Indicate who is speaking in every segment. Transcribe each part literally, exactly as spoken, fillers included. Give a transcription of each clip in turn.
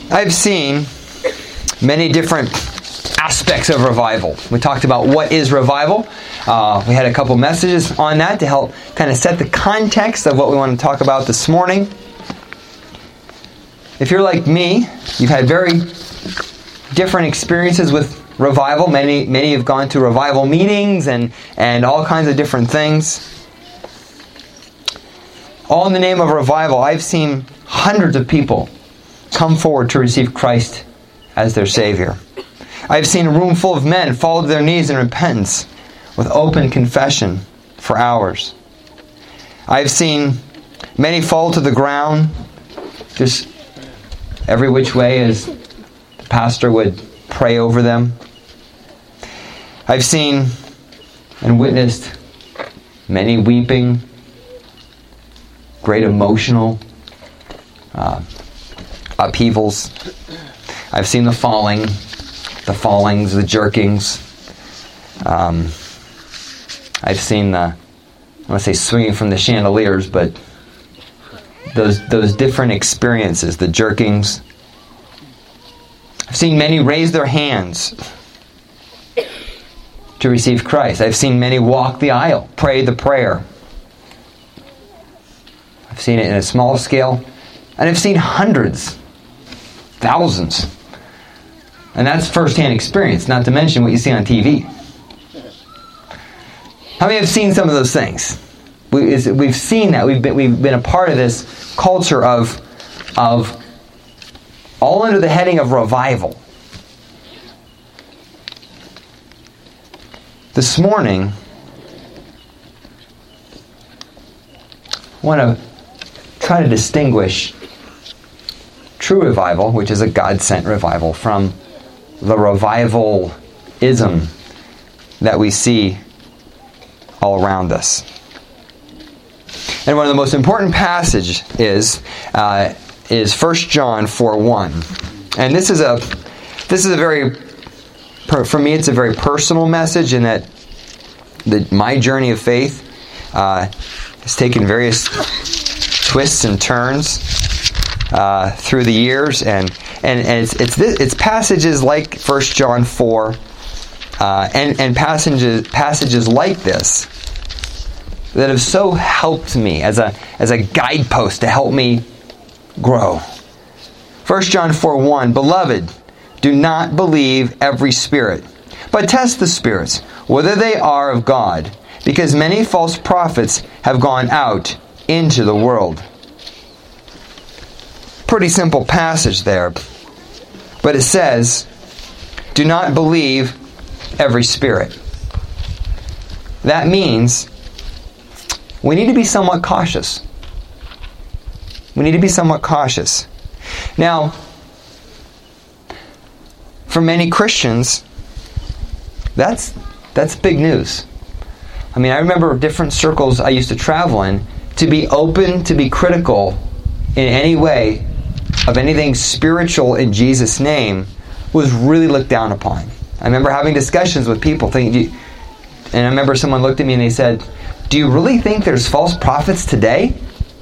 Speaker 1: I've seen many different aspects of revival. We talked about what is revival. Uh, we had a couple messages on that to help kind of set the context of what we want to talk about this morning. If you're like me, you've had very different experiences with revival. Many many have gone to revival meetings and, and all kinds of different things. All in the name of revival. I've seen hundreds of people come forward to receive Christ as their Savior. I've seen a room full of men fall to their knees in repentance with open confession for hours. I've seen many fall to the ground just every which way as the pastor would pray over them. I've seen and witnessed many weeping, great emotional uh, upheavals. I've seen the falling, the fallings, the jerkings. Um, I've seen the, I want to say swinging from the chandeliers, but those those different experiences, the jerkings. I've seen many raise their hands to receive Christ. I've seen many walk the aisle, pray the prayer. I've seen it in a small scale, and I've seen hundreds, thousands. And that's first-hand experience, not to mention what you see on T V. How many have seen some of those things? We, is, we've seen that. We've been, we've been a part of this culture of, of all under the heading of revival. This morning, I want to try to distinguish true revival, which is a God-sent revival, from the revivalism that we see all around us. And one of the most important passages is uh, is First John four one, and this is a this is a very for me it's a very personal message in that the, my journey of faith uh, has taken various twists and turns uh, through the years, and and, and it's it's this, it's passages like First John four uh, and and passages passages like this that have so helped me as a as a guidepost to help me grow. First John four one, Beloved, do not believe every spirit, but test the spirits, whether they are of God, because many false prophets have gone out into the world. Pretty simple passage there. But it says, do not believe every spirit. That means we need to be somewhat cautious. We need to be somewhat cautious. Now, for many Christians, that's that's big news. I mean, I remember different circles I used to travel in. To be open, to be critical in any way of anything spiritual in Jesus' name was really looked down upon. I remember having discussions with people thinking, and I remember someone looked at me and they said, do you really think there's false prophets today?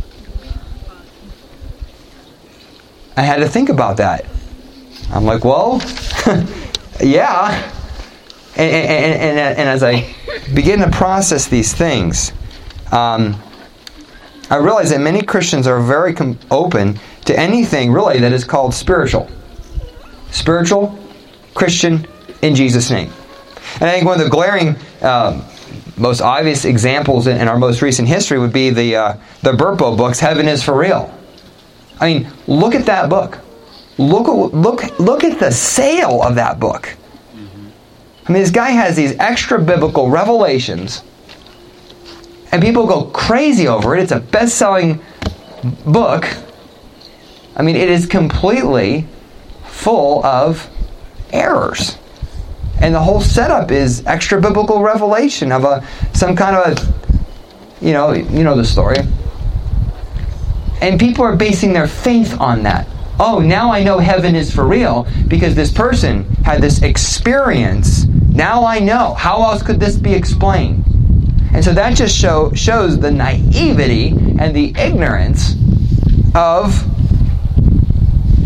Speaker 1: I had to think about that. I'm like, well, yeah. And, and, and, and as I begin to process these things, um, I realize that many Christians are very com- open to anything really that is called spiritual. Spiritual, Christian, in Jesus' name. And I think one of the glaring, uh, most obvious examples in, in our most recent history would be the uh, the Burpo books, Heaven is for Real. I mean, look at that book. Look at, look, look at the sale of that book. Mm-hmm. I mean, this guy has these extra biblical revelations, and people go crazy over it. It's a best-selling book. I mean, it is completely full of errors. And the whole setup is extra biblical revelation of a some kind of a, you know, you know the story. And people are basing their faith on that. Oh, now I know heaven is for real because this person had this experience. Now I know. How else could this be explained? And so that just show, shows the naivety and the ignorance of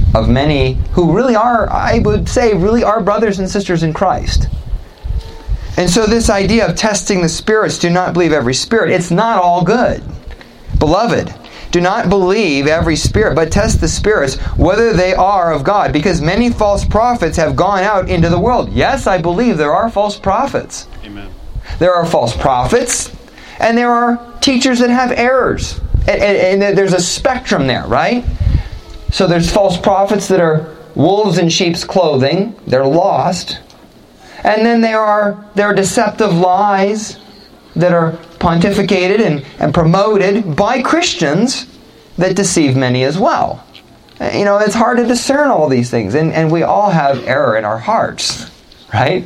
Speaker 1: of many who really are, I would say, really are brothers and sisters in Christ. And so this idea of testing the spirits, do not believe every spirit, it's not all good. Beloved, do not believe every spirit, but test the spirits, whether they are of God, because many false prophets have gone out into the world. Yes, I believe there are false prophets.
Speaker 2: Amen.
Speaker 1: There are false prophets, and there are teachers that have errors. And, and, and there's a spectrum there, right? So there's false prophets that are wolves in sheep's clothing. They're lost. And then there are, there are deceptive lies that are pontificated and, and promoted by Christians that deceive many as well. You know, it's hard to discern all these things. And, and we all have error in our hearts, right?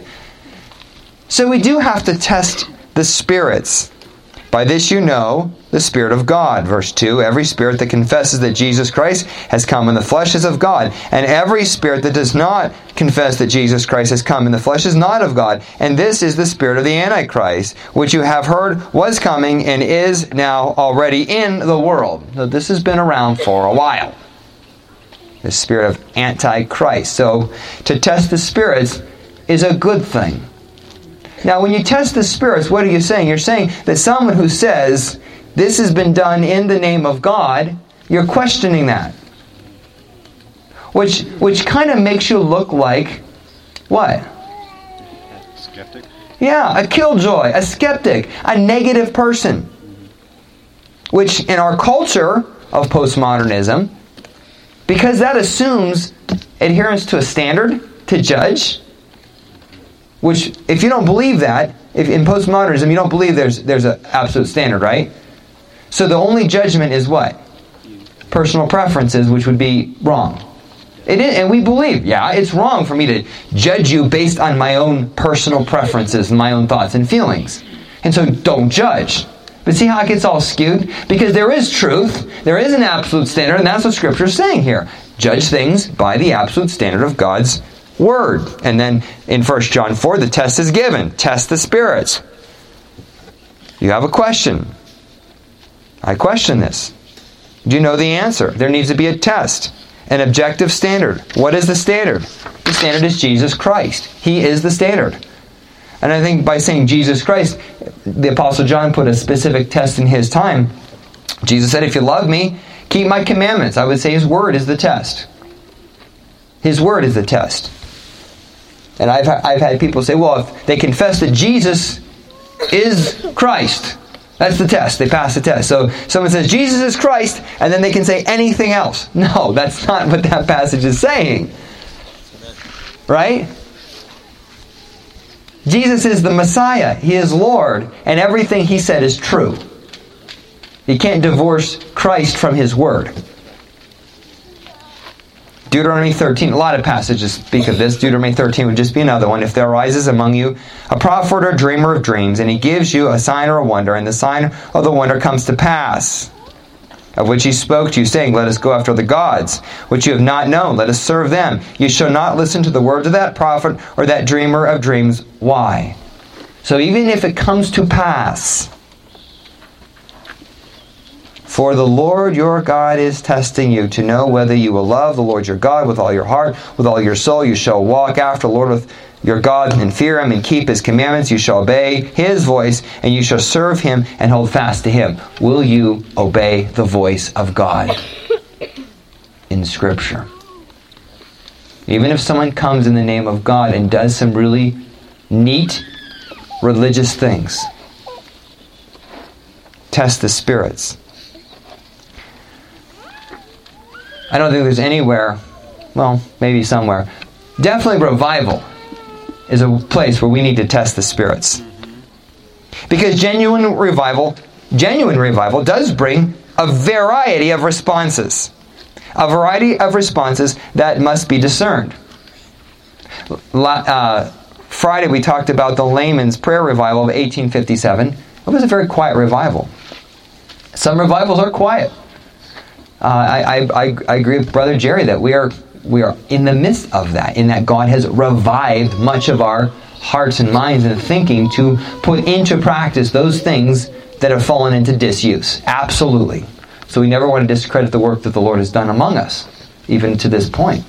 Speaker 1: So we do have to test the spirits. By this you know the Spirit of God. Verse two, every spirit that confesses that Jesus Christ has come in the flesh is of God. And every spirit that does not confess that Jesus Christ has come in the flesh is not of God. And this is the spirit of the Antichrist, which you have heard was coming and is now already in the world. So this has been around for a while. The spirit of Antichrist. So to test the spirits is a good thing. Now, when you test the spirits, what are you saying? You're saying that someone who says, this has been done in the name of God, you're questioning that. Which which kind of makes you look like, what?
Speaker 2: Skeptic?
Speaker 1: Yeah, a killjoy, a skeptic, a negative person. Which in our culture of postmodernism, because that assumes adherence to a standard to judge, which, if you don't believe that, if in postmodernism you don't believe there's there's an absolute standard, right? So the only judgment is what? Personal preferences, which would be wrong. It is, and we believe, yeah, it's wrong for me to judge you based on my own personal preferences and my own thoughts and feelings. And so don't judge. But see how it gets all skewed? Because there is truth, there is an absolute standard, and that's what Scripture is saying here. Judge things by the absolute standard of God's Word. And then in First John four, the test is given. Test the spirits. You have a question. I question this. Do you know the answer? There needs to be a test. An objective standard. What is the standard? The standard is Jesus Christ. He is the standard. And I think by saying Jesus Christ, the Apostle John put a specific test in his time. Jesus said, if you love me, keep my commandments. I would say His Word is the test. His Word is the test. And I've, I've had people say, well, if they confess that Jesus is Christ, that's the test. They pass the test. So someone says, Jesus is Christ, and then they can say anything else. No, that's not what that passage is saying. Right? Jesus is the Messiah. He is Lord, and everything He said is true. You can't divorce Christ from His Word. Deuteronomy thirteen, a lot of passages speak of this. Deuteronomy thirteen would just be another one. If there arises among you a prophet or dreamer of dreams, and he gives you a sign or a wonder, and the sign of the wonder comes to pass, of which he spoke to you, saying, let us go after the gods, which you have not known, let us serve them. You shall not listen to the words of that prophet or that dreamer of dreams. Why? So even if it comes to pass, for the Lord your God is testing you to know whether you will love the Lord your God with all your heart, with all your soul. You shall walk after the Lord with your God and fear Him and keep His commandments. You shall obey His voice and you shall serve Him and hold fast to Him. Will you obey the voice of God in Scripture? Even if someone comes in the name of God and does some really neat religious things, test the spirits. I don't think there's anywhere, well, maybe somewhere. Definitely revival is a place where we need to test the spirits. Because genuine revival, genuine revival does bring a variety of responses. A variety of responses that must be discerned. Uh, Friday we talked about the layman's prayer revival of eighteen fifty-seven. It was a very quiet revival. Some revivals are quiet. Uh, I, I, I agree with Brother Jerry that we are we are in the midst of that, in that God has revived much of our hearts and minds and thinking to put into practice those things that have fallen into disuse. Absolutely. So we never want to discredit the work that the Lord has done among us. even to this point.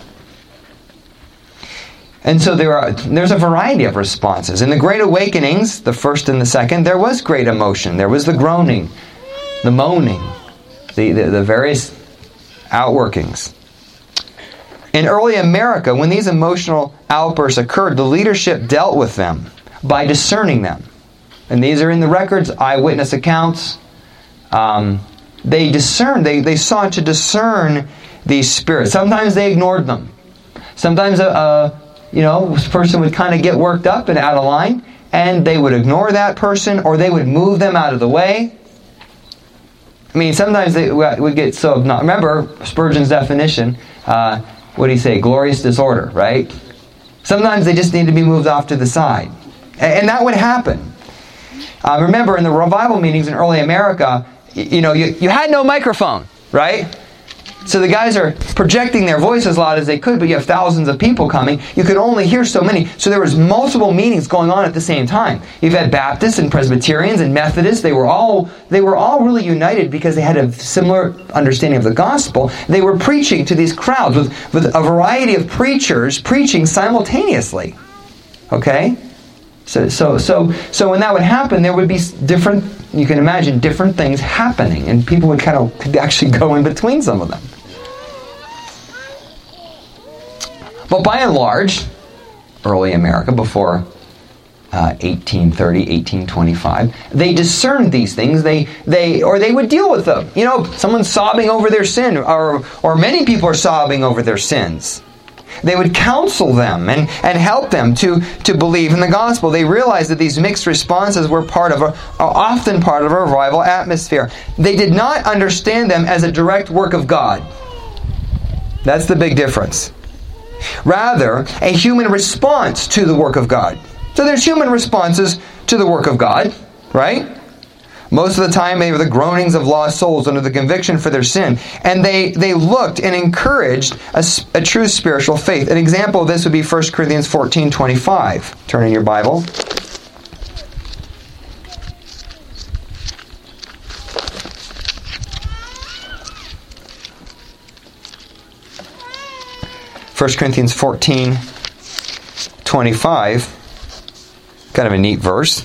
Speaker 1: And so there are there's a variety of responses. In the Great Awakenings, the first and the second, there was great emotion. There was the groaning, the moaning, the, the, the various outworkings. In early America, when these emotional outbursts occurred, the leadership dealt with them by discerning them. And these are in the records, eyewitness accounts. Um, they discerned, they, they sought to discern these spirits. Sometimes they ignored them. Sometimes a, a you know, this person would kind of get worked up and out of line, and they would ignore that person, or they would move them out of the way. I mean, sometimes they would get so obnoxious. Remember Spurgeon's definition, uh, what do you say, glorious disorder, right? Sometimes they just need to be moved off to the side. And, and that would happen. Uh, remember, in the revival meetings in early America, you, you know, you, you had no microphone, right? So the guys are projecting their voice as loud as they could, but you have thousands of people coming. You could only hear so many. So there was multiple meetings going on at the same time. You've had Baptists and Presbyterians and Methodists. They were all they were all really united because they had a similar understanding of the gospel. They were preaching to these crowds with, with a variety of preachers preaching simultaneously. Okay? So so so so when that would happen, there would be different, you can imagine, different things happening, and people would kind of could actually go in between some of them. But by and large, early America, before uh, eighteen thirty, eighteen twenty-five, they discerned these things. They they or they would deal with them. You know, someone's sobbing over their sin, or or many people are sobbing over their sins. They would counsel them and, and help them to, to believe in the gospel. They realized that these mixed responses were part of a, are often part of a revival atmosphere. They did not understand them as a direct work of God. That's the big difference. Rather, a human response to the work of God. So there's human responses to the work of God, right? Most of the time they were the groanings of lost souls under the conviction for their sin. And they, they looked and encouraged a, a true spiritual faith. An example of this would be First Corinthians fourteen twenty-five. Turn in your Bible. First Corinthians fourteen twenty-five. Kind of a neat verse.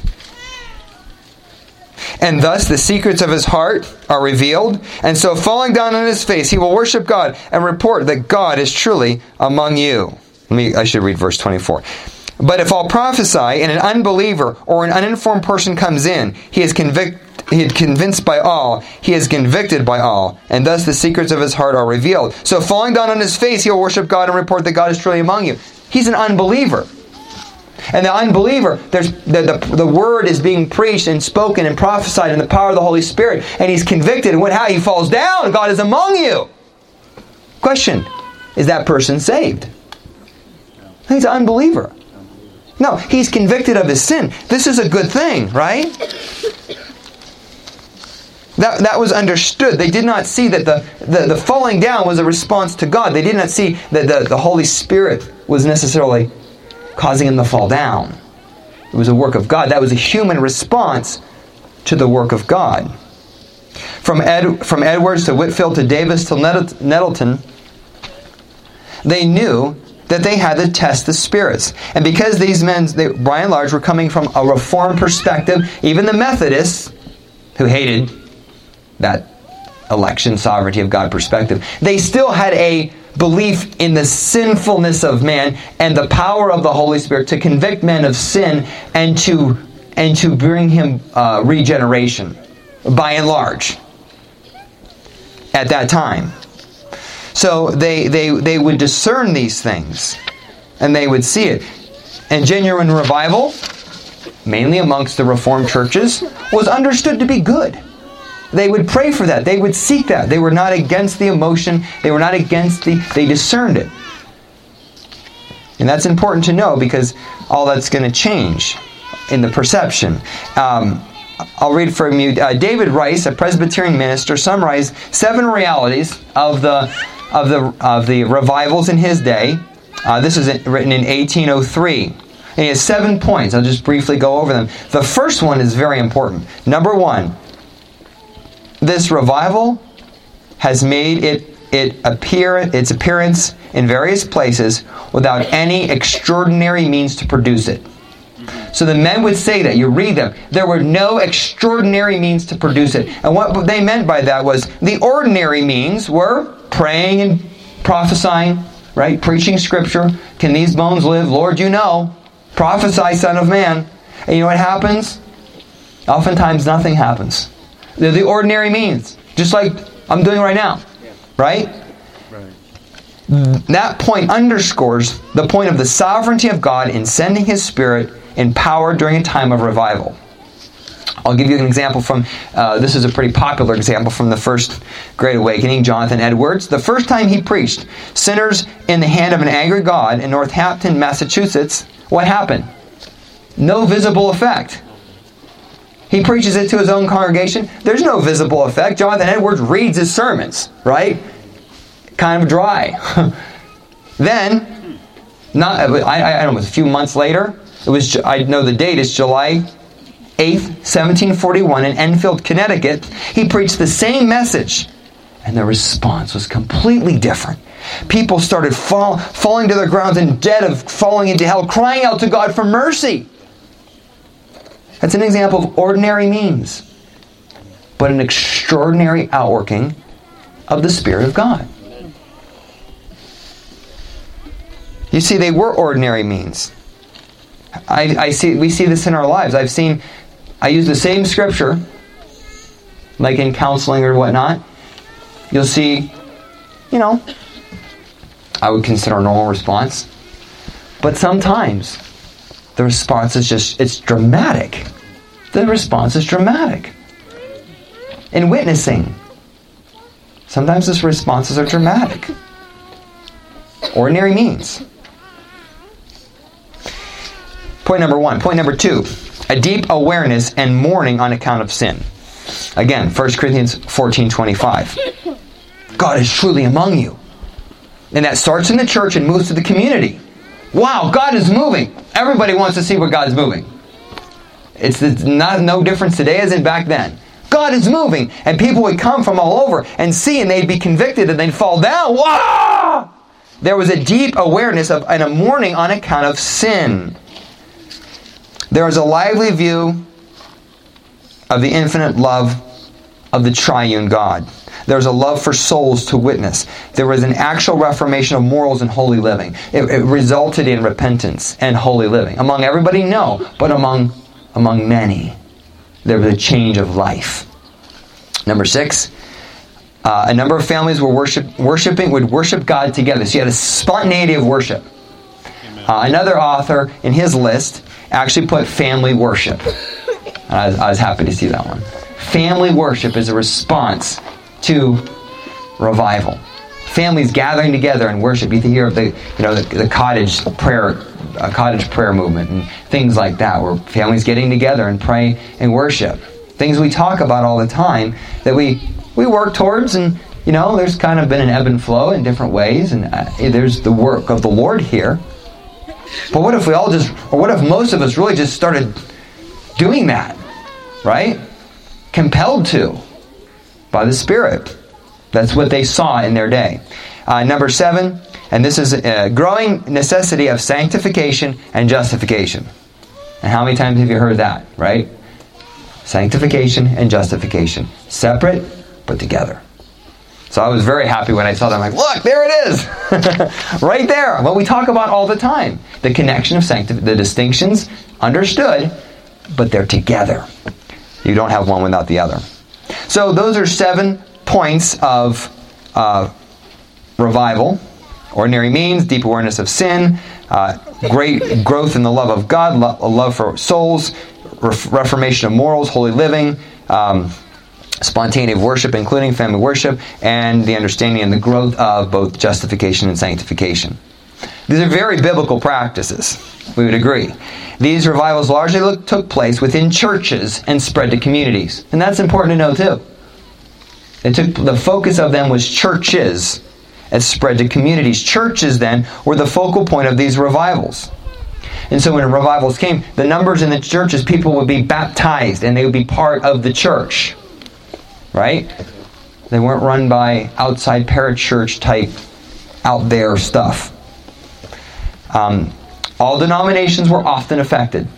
Speaker 1: And thus the secrets of his heart are revealed. And so falling down on his face, he will worship God and report that God is truly among you. Let me, I should read verse twenty-four. But if all prophesy and an unbeliever or an uninformed person comes in, he is convict, he is convinced by all, he is convicted by all. And thus the secrets of his heart are revealed. So falling down on his face, he will worship God and report that God is truly among you. He's an unbeliever. And the unbeliever, there's the, the, the word is being preached and spoken and prophesied in the power of the Holy Spirit, and he's convicted, and what how he falls down, God is among you. Question, is that person saved? He's an unbeliever. No, he's convicted of his sin. This is a good thing, right? That, that was understood. They did not see that the, the, the falling down was a response to God. They did not see that the, the Holy Spirit was necessarily causing him to fall down. It was a work of God. That was a human response to the work of God. From Ed, from Edwards to Whitfield to Davis to Nettleton, they knew that they had to test the spirits. And because these men, they, by and large, were coming from a Reformed perspective, even the Methodists, who hated that election, sovereignty of God perspective, they still had a belief in the sinfulness of man and the power of the Holy Spirit to convict men of sin and to and to bring him uh, regeneration, by and large, at that time. So they, they, they would discern these things, and they would see it. And genuine revival, mainly amongst the Reformed churches, was understood to be good. They would pray for that. They would seek that. They were not against the emotion. They were not against the... They discerned it. And that's important to know, because all that's going to change in the perception. Um, I'll read from you. Uh, David Rice, a Presbyterian minister, summarized seven realities of the of the of the revivals in his day. Uh, this is written in eighteen oh three. And he has seven points. I'll just briefly go over them. The first one is very important. Number one, this revival has made it it appear, its appearance in various places without any extraordinary means to produce it. So the men would say that. You read them. There were no extraordinary means to produce it. And what they meant by that was the ordinary means were praying and prophesying, right? Preaching Scripture. Can these bones live? Lord, you know. Prophesy, Son of Man. And you know what happens? Oftentimes nothing happens. They're the ordinary means. Just like I'm doing right now. Right? Right. That point underscores the point of the sovereignty of God in sending His Spirit in power during a time of revival. I'll give you an example from, uh, this is a pretty popular example from the First Great Awakening, Jonathan Edwards. The first time he preached sinners in the hand of an angry God in Northampton, Massachusetts, what happened? No visible effect. He preaches it to his own congregation. There's no visible effect. Jonathan Edwards reads his sermons, right? Kind of dry. Then, not I, I don't know, it was a few months later. It was, I know the date is July eighth, seventeen forty-one in Enfield, Connecticut. He preached the same message, and the response was completely different. People started fall, falling to their grounds in dead of falling into hell, crying out to God for mercy. That's an example of ordinary means, but an extraordinary outworking of the Spirit of God. You see, they were ordinary means. I, I see. We see this in our lives. I've seen, I use the same scripture, like in counseling or whatnot. You'll see, you know, I would consider a normal response. But sometimes the response is just, it's dramatic. The response is dramatic. In witnessing, sometimes these responses are dramatic. Ordinary means. Point number one. Point number two. A deep awareness and mourning on account of sin. Again, First Corinthians fourteen twenty-five. God is truly among you. And that starts in the church and moves to the community. Wow, God is moving. Everybody wants to see where God's moving. It's, it's not no difference today as in back then. God is moving. And people would come from all over and see, and they'd be convicted and they'd fall down. Wow! There was a deep awareness of and a mourning on account of sin. There was a lively view of the infinite love of the triune God. There was a love for souls to witness. There was an actual reformation of morals and holy living. It, it resulted in repentance and holy living. Among everybody, no, but among, among many, there was a change of life. Number six, uh, a number of families were worship, worshiping, would worship God together. So you had a spontaneity of worship. Uh, another author in his list actually put family worship. I was, I was happy to see that one. Family worship is a response to revival. Families gathering together and worship. You hear of the, you know, the, the cottage prayer, uh, cottage prayer movement and things like that, where families getting together and pray and worship. Things we talk about all the time that we we work towards, and you know, there's kind of been an ebb and flow in different ways, and uh, there's the work of the Lord here. But what if we all just, or what if most of us really just started doing that, right? Compelled to by the Spirit. That's what they saw in their day. Uh, number seven, and this is a growing necessity of sanctification and justification. And how many times have you heard that, right? Sanctification and justification. Separate, but together. So I was very happy when I saw that. I'm like, look, there it is! Right there. What we talk about all the time. The connection of sanctification, the distinctions, understood, but they're together. You don't have one without the other. So those are seven points of uh, revival. Ordinary means, deep awareness of sin, uh, great growth in the love of God, lo- a love for souls, ref- reformation of morals, holy living, um, spontaneous worship, including family worship, and the understanding and the growth of both justification and sanctification. These are very biblical practices, we would agree. These revivals largely look, took place within churches and spread to communities. And that's important to know too. It took, the focus of them was churches and spread to communities. Churches then were the focal point of these revivals. And so when revivals came, the numbers in the churches, people would be baptized and they would be part of the church. Right? They weren't run by outside parachurch type out there stuff. Um, all denominations were often affected.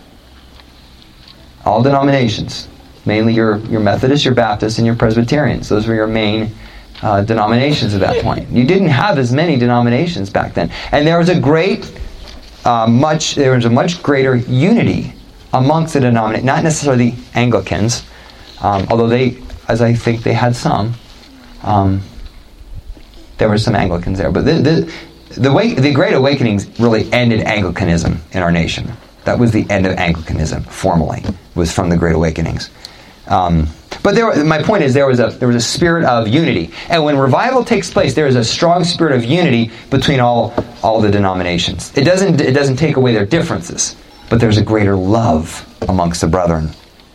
Speaker 1: All denominations. Mainly your, your Methodists, your Baptists, and your Presbyterians. Those were your main uh, denominations at that point. You didn't have as many denominations back then. And there was a great, uh, much, there was a much greater unity amongst the denominations. Not necessarily the Anglicans, um, although they, as I think they had some. Um, there were some Anglicans there. But the, the, the, way, the Great Awakenings really ended Anglicanism in our nation. That was the end of Anglicanism, formally, was from the Great Awakenings. Um, but there, my point is, there was a there was a spirit of unity, and when revival takes place, there is a strong spirit of unity between all all the denominations. It doesn't it doesn't take away their differences, but there's a greater love amongst the brethren.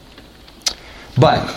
Speaker 1: But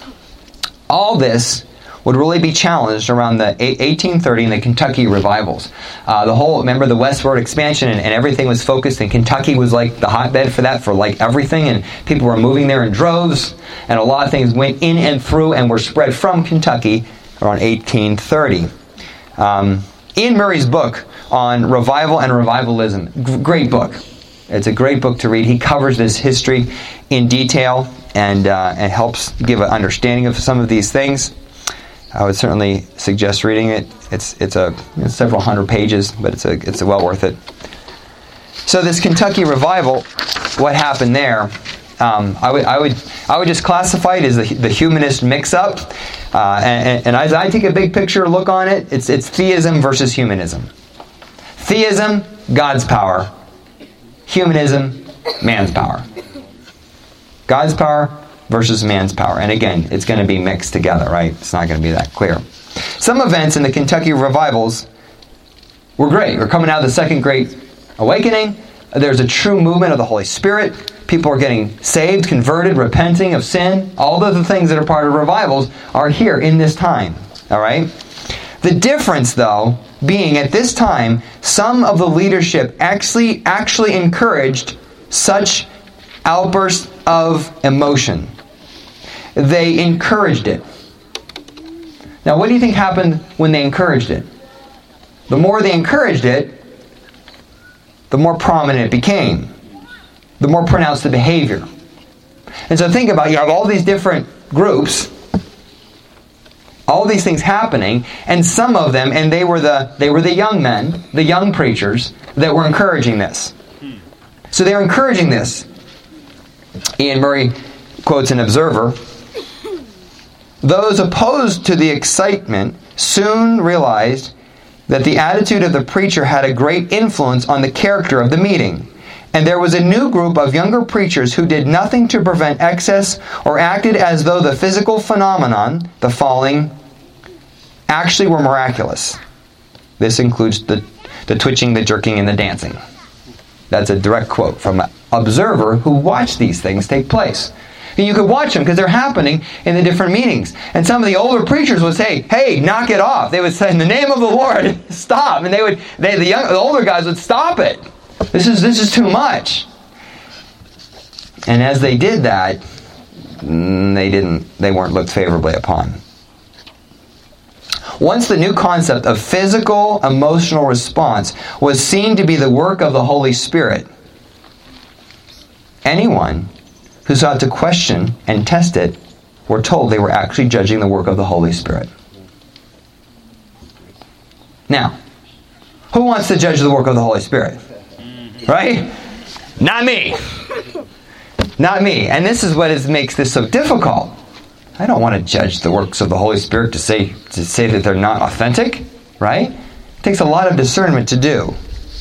Speaker 1: all this would really be challenged around the eighteen thirty and the Kentucky revivals. Uh, the whole, remember the westward expansion and, and everything was focused, and Kentucky was like the hotbed for that, for like everything, and people were moving there in droves, and a lot of things went in and through and were spread from Kentucky around eighteen thirty. Um, Ian Murray's book on revival and revivalism, g- great book. It's a great book to read. He covers this history in detail and, uh, and helps give an understanding of some of these things. I would certainly suggest reading it. It's it's a it's several hundred pages, but it's a it's a well worth it. So this Kentucky revival, what happened there? Um, I would I would I would just classify it as the, the humanist mix-up, uh, and, and as I take a big picture look on it, it's it's theism versus humanism. Theism, God's power. Humanism, man's power. God's power versus man's power. And again, it's going to be mixed together, right? It's not going to be that clear. Some events in the Kentucky revivals were great. We're coming out of the Second Great Awakening. There's a true movement of the Holy Spirit. People are getting saved, converted, repenting of sin. All of the things that are part of revivals are here in this time. All right? The difference, though, being at this time, some of the leadership actually, actually encouraged such outbursts of emotion. They encouraged it. Now, what do you think happened when they encouraged it? The more they encouraged it, the more prominent it became. The more pronounced the behavior. And so think about, you have all these different groups, all these things happening, and some of them, and they were the they were the young men, the young preachers, that were encouraging this. So they were encouraging this. Ian Murray quotes an observer. Those opposed to the excitement soon realized that the attitude of the preacher had a great influence on the character of the meeting. And there was a new group of younger preachers who did nothing to prevent excess or acted as though the physical phenomenon, the falling, actually were miraculous. This includes the, the twitching, the jerking, and the dancing. That's a direct quote from an observer who watched these things take place. And you could watch them because they're happening in the different meetings. And some of the older preachers would say, "Hey, knock it off." They would say, "In the name of the Lord, stop." And they would, they, the, young, the older guys would stop it. This is this is too much. And as they did that, they didn't. They weren't looked favorably upon. Once the new concept of physical emotional response was seen to be the work of the Holy Spirit, anyone who sought to question and test it were told they were actually judging the work of the Holy Spirit. Now, who wants to judge the work of the Holy Spirit? Right? Not me. Not me. And this is what is, makes this so difficult. I don't want to judge the works of the Holy Spirit to say to say that they're not authentic, right? It takes a lot of discernment to do.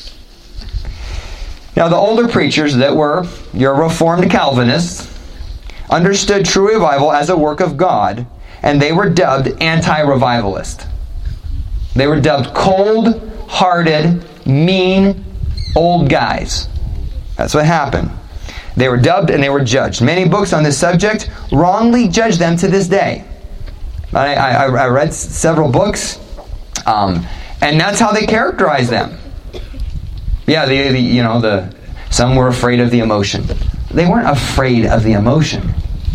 Speaker 1: Now, the older preachers that were your Reformed Calvinists understood true revival as a work of God, and they were dubbed anti-revivalist. They were dubbed cold-hearted, mean, old guys. That's what happened. They were dubbed and they were judged. Many books on this subject wrongly judge them to this day. I, I, I read several books, um, and that's how they characterize them. Yeah, the, the you know the some were afraid of the emotion. They weren't afraid of the emotion.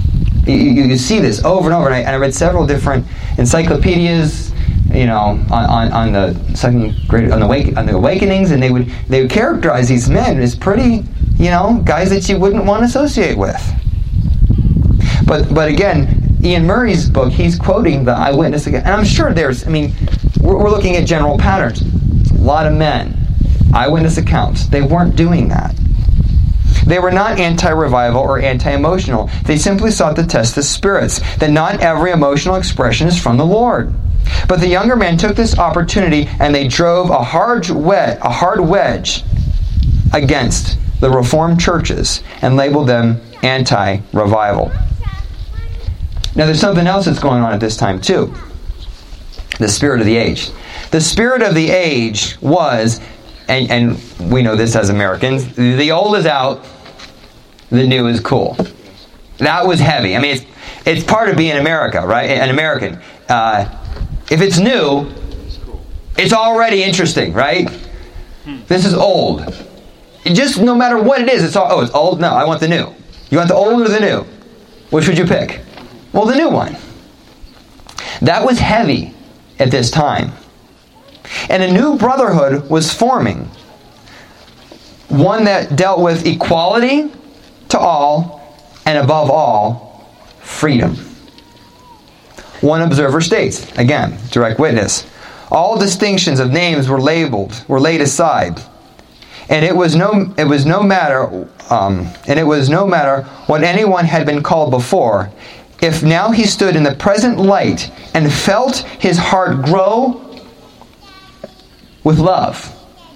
Speaker 1: You, you, you see this over and over, and I, and I read several different encyclopedias, you know, on, on, on the second great on the wake on the awakenings, and they would they would characterize these men as pretty, you know, guys that you wouldn't want to associate with. But but again, Ian Murray's book, he's quoting the eyewitness again, and I'm sure there's, I mean, we're, we're looking at general patterns. A lot of men, eyewitness accounts, they weren't doing that. They were not anti-revival or anti-emotional. They simply sought to test the spirits, that not every emotional expression is from the Lord. But the younger men took this opportunity and they drove a hard wedge, a hard wedge against the Reformed churches and labeled them anti-revival. Now there's something else that's going on at this time too. The spirit of the age. The spirit of the age was, and, and we know this as Americans, the old is out, the new is cool. That was heavy. I mean, it's it's part of being America, right? An American. Uh, if it's new, it's already interesting, right? This is old. It just no matter what it is, it's all, oh, it's old? No, I want the new. You want the old or the new? Which would you pick? Well, the new one. That was heavy at this time. And a new brotherhood was forming. One that dealt with equality to all, and above all, freedom. One observer states, again, direct witness, all distinctions of names were labeled, were laid aside. And it was no it was no matter um, and it was no matter what anyone had been called before. If now he stood in the present light and felt his heart grow with love.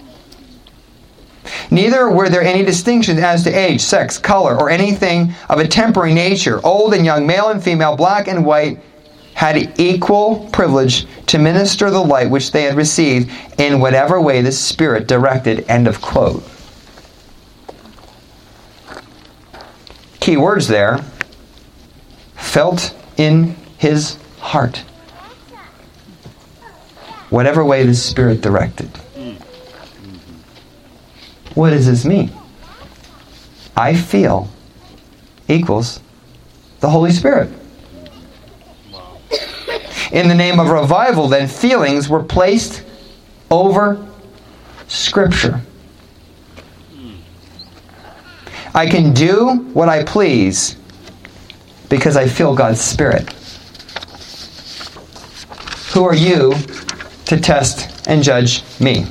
Speaker 1: Neither were there any distinctions as to age, sex, color, or anything of a temporary nature. Old and young, male and female, black and white, had equal privilege to minister the light which they had received in whatever way the Spirit directed. End of quote. Key words there. Felt in his heart. Whatever way the Spirit directed. What does this mean? I feel equals the Holy Spirit. In the name of revival, then, feelings were placed over Scripture. I can do what I please because I feel God's Spirit. Who are you to test and judge me?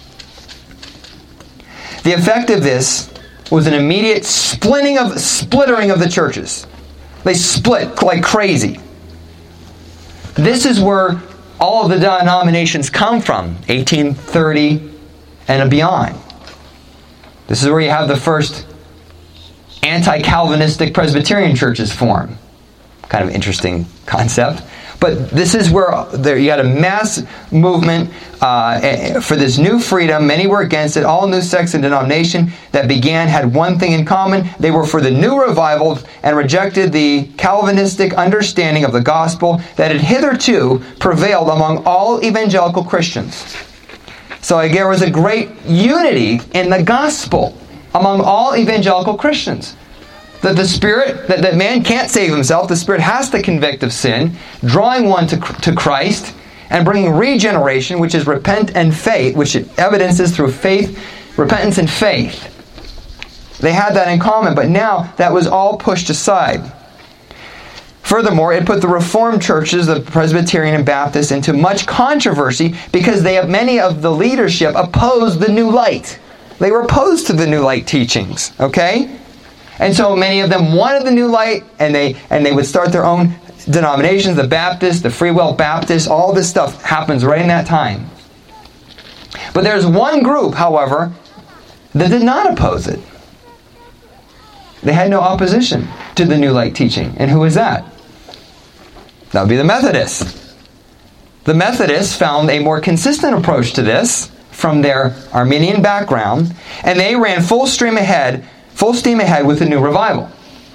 Speaker 1: The effect of this was an immediate splitting of, splittering of the churches. They split like crazy. This is where all of the denominations come from, eighteen thirty and beyond. This is where you have the first anti-Calvinistic Presbyterian churches form. Kind of interesting concept. But this is where there, you had a mass movement uh, for this new freedom. Many were against it. All new sects and denomination that began had one thing in common. They were for the new revival and rejected the Calvinistic understanding of the gospel that had hitherto prevailed among all evangelical Christians. So there was a great unity in the gospel among all evangelical Christians. That the Spirit, that, that man can't save himself. The Spirit has to convict of sin, drawing one to, to Christ, and bringing regeneration, which is repent and faith, which it evidences through faith, repentance and faith. They had that in common, but now that was all pushed aside. Furthermore, it put the Reformed churches, the Presbyterian and Baptist, into much controversy because they have, many of the leadership opposed the New Light. They were opposed to the New Light teachings, okay? And so many of them wanted the New Light, and they and they would start their own denominations, the Baptists, the Free Will Baptists, all this stuff happens right in that time. But there's one group, however, that did not oppose it. They had no opposition to the New Light teaching. And who is that? That would be the Methodists. The Methodists found a more consistent approach to this from their Arminian background, and they ran full stream ahead Full steam ahead with the new revival.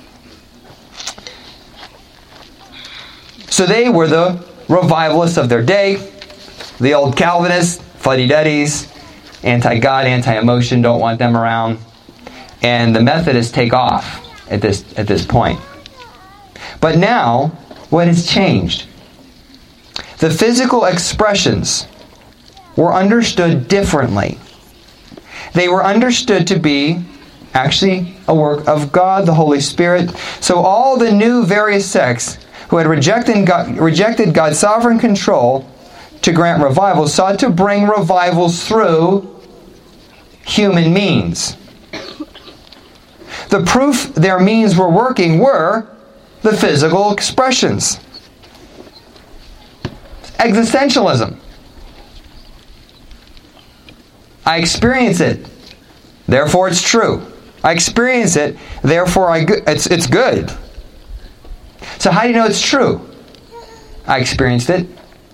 Speaker 1: So they were the revivalists of their day. The old Calvinists, fuddy-duddies, anti-God, anti-emotion, don't want them around. And the Methodists take off at this at this point. But now, what has changed? The physical expressions were understood differently. They were understood to be actually a work of God, the Holy Spirit. So all the new various sects who had rejected, God, rejected God's sovereign control to grant revival sought to bring revivals through human means. The proof their means were working were the physical expressions. Existentialism. I experience it, therefore it's true. I experience it, therefore I go- it's, it's good. So how do you know it's true? I experienced it.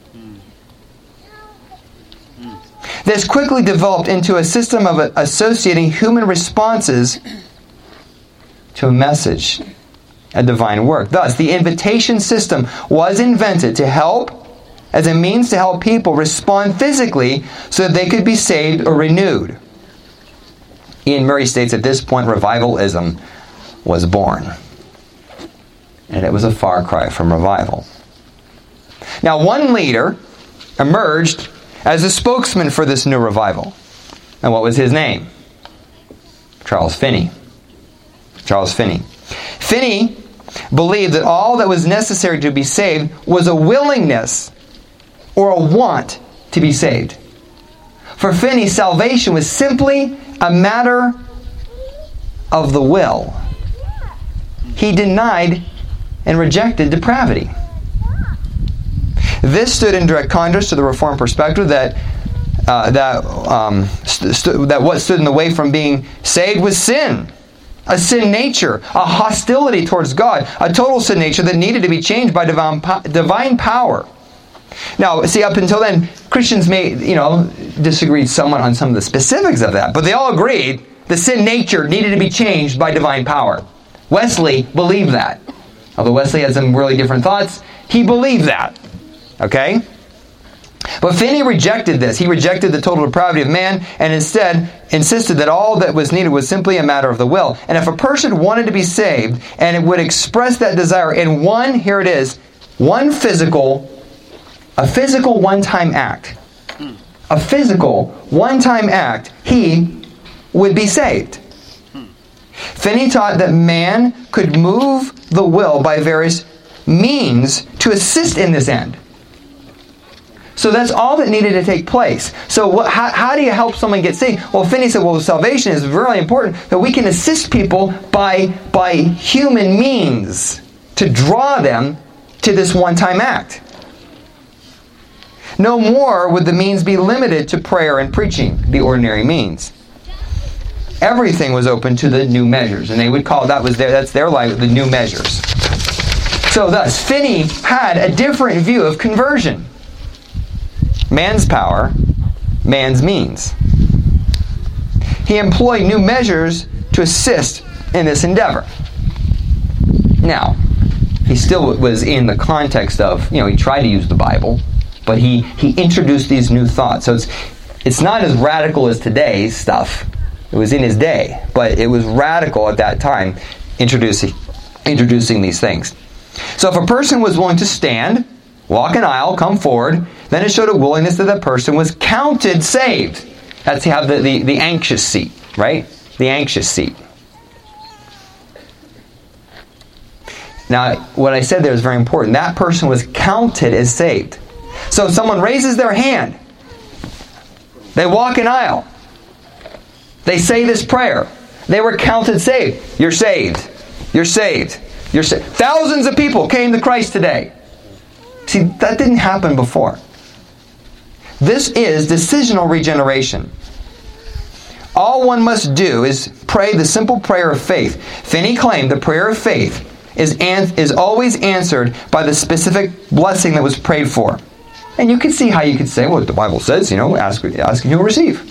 Speaker 1: This quickly developed into a system of associating human responses to a message, a divine work. Thus, the invitation system was invented to help, as a means to help people respond physically so that they could be saved or renewed. Ian Murray states at this point, revivalism was born. And it was a far cry from revival. Now, one leader emerged as a spokesman for this new revival. And what was his name? Charles Finney. Charles Finney. Finney believed that all that was necessary to be saved was a willingness or a want to be saved. For Finney, salvation was simply a matter of the will. He denied and rejected depravity. This stood in direct contrast to the Reformed perspective that uh, that um, st- st- that what stood in the way from being saved was sin, a sin nature, a hostility towards God, a total sin nature that needed to be changed by divine po- divine power. Now, see, up until then, Christians may, you know, disagreed somewhat on some of the specifics of that, but they all agreed the sin nature needed to be changed by divine power. Wesley believed that. Although Wesley had some really different thoughts, he believed that. Okay? But Finney rejected this. He rejected the total depravity of man and instead insisted that all that was needed was simply a matter of the will. And if a person wanted to be saved and it would express that desire in one, here it is, one physical, a physical one-time act, a physical one-time act, he would be saved. Finney taught that man could move the will by various means to assist in this end. So that's all that needed to take place. So what, how, how do you help someone get saved? Well, Finney said, well, salvation is really important, that we can assist people by, by human means to draw them to this one-time act. No more would the means be limited to prayer and preaching, the ordinary means. Everything was open to the new measures, and they would call that was their that's their life, the new measures. So thus, Finney had a different view of conversion. Man's power, man's means. He employed new measures to assist in this endeavor. Now, he still was in the context of, you know, he tried to use the Bible, but he, he introduced these new thoughts. So it's it's not as radical as today's stuff. It was in his day, but it was radical at that time, introducing introducing these things. So if a person was willing to stand, walk an aisle, come forward, then it showed a willingness that that person was counted saved. That's how the, the, the anxious seat, right? The anxious seat. Now, what I said there is very important. That person was counted as saved. So if someone raises their hand, they walk an aisle, they say this prayer, they were counted saved. You're saved. You're saved. You're saved. Thousands of people came to Christ today. See, that didn't happen before. This is decisional regeneration. All one must do is pray the simple prayer of faith. Finney claimed the prayer of faith is, an- is always answered by the specific blessing that was prayed for. And you can see how you could say, well, the Bible says, you know, ask, ask and you'll receive.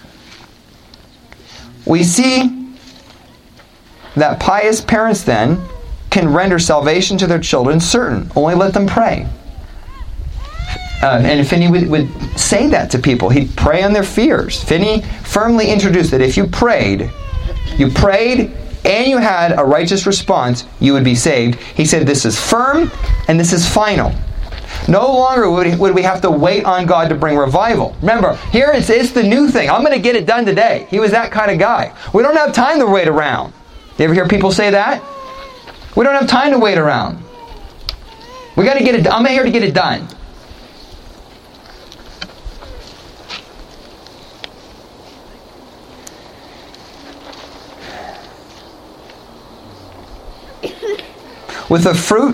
Speaker 1: We see that pious parents then can render salvation to their children certain. Only let them pray. Uh, and Finney would, would say that to people. He'd pray on their fears. Finney firmly introduced that if you prayed, you prayed and you had a righteous response, you would be saved. He said this is firm and this is final. No longer would, would we have to wait on God to bring revival. Remember, here it's, it's the new thing. I'm going to get it done today. He was that kind of guy. We don't have time to wait around. You ever hear people say that? We don't have time to wait around. We got to get it. I'm here to get it done. With the fruit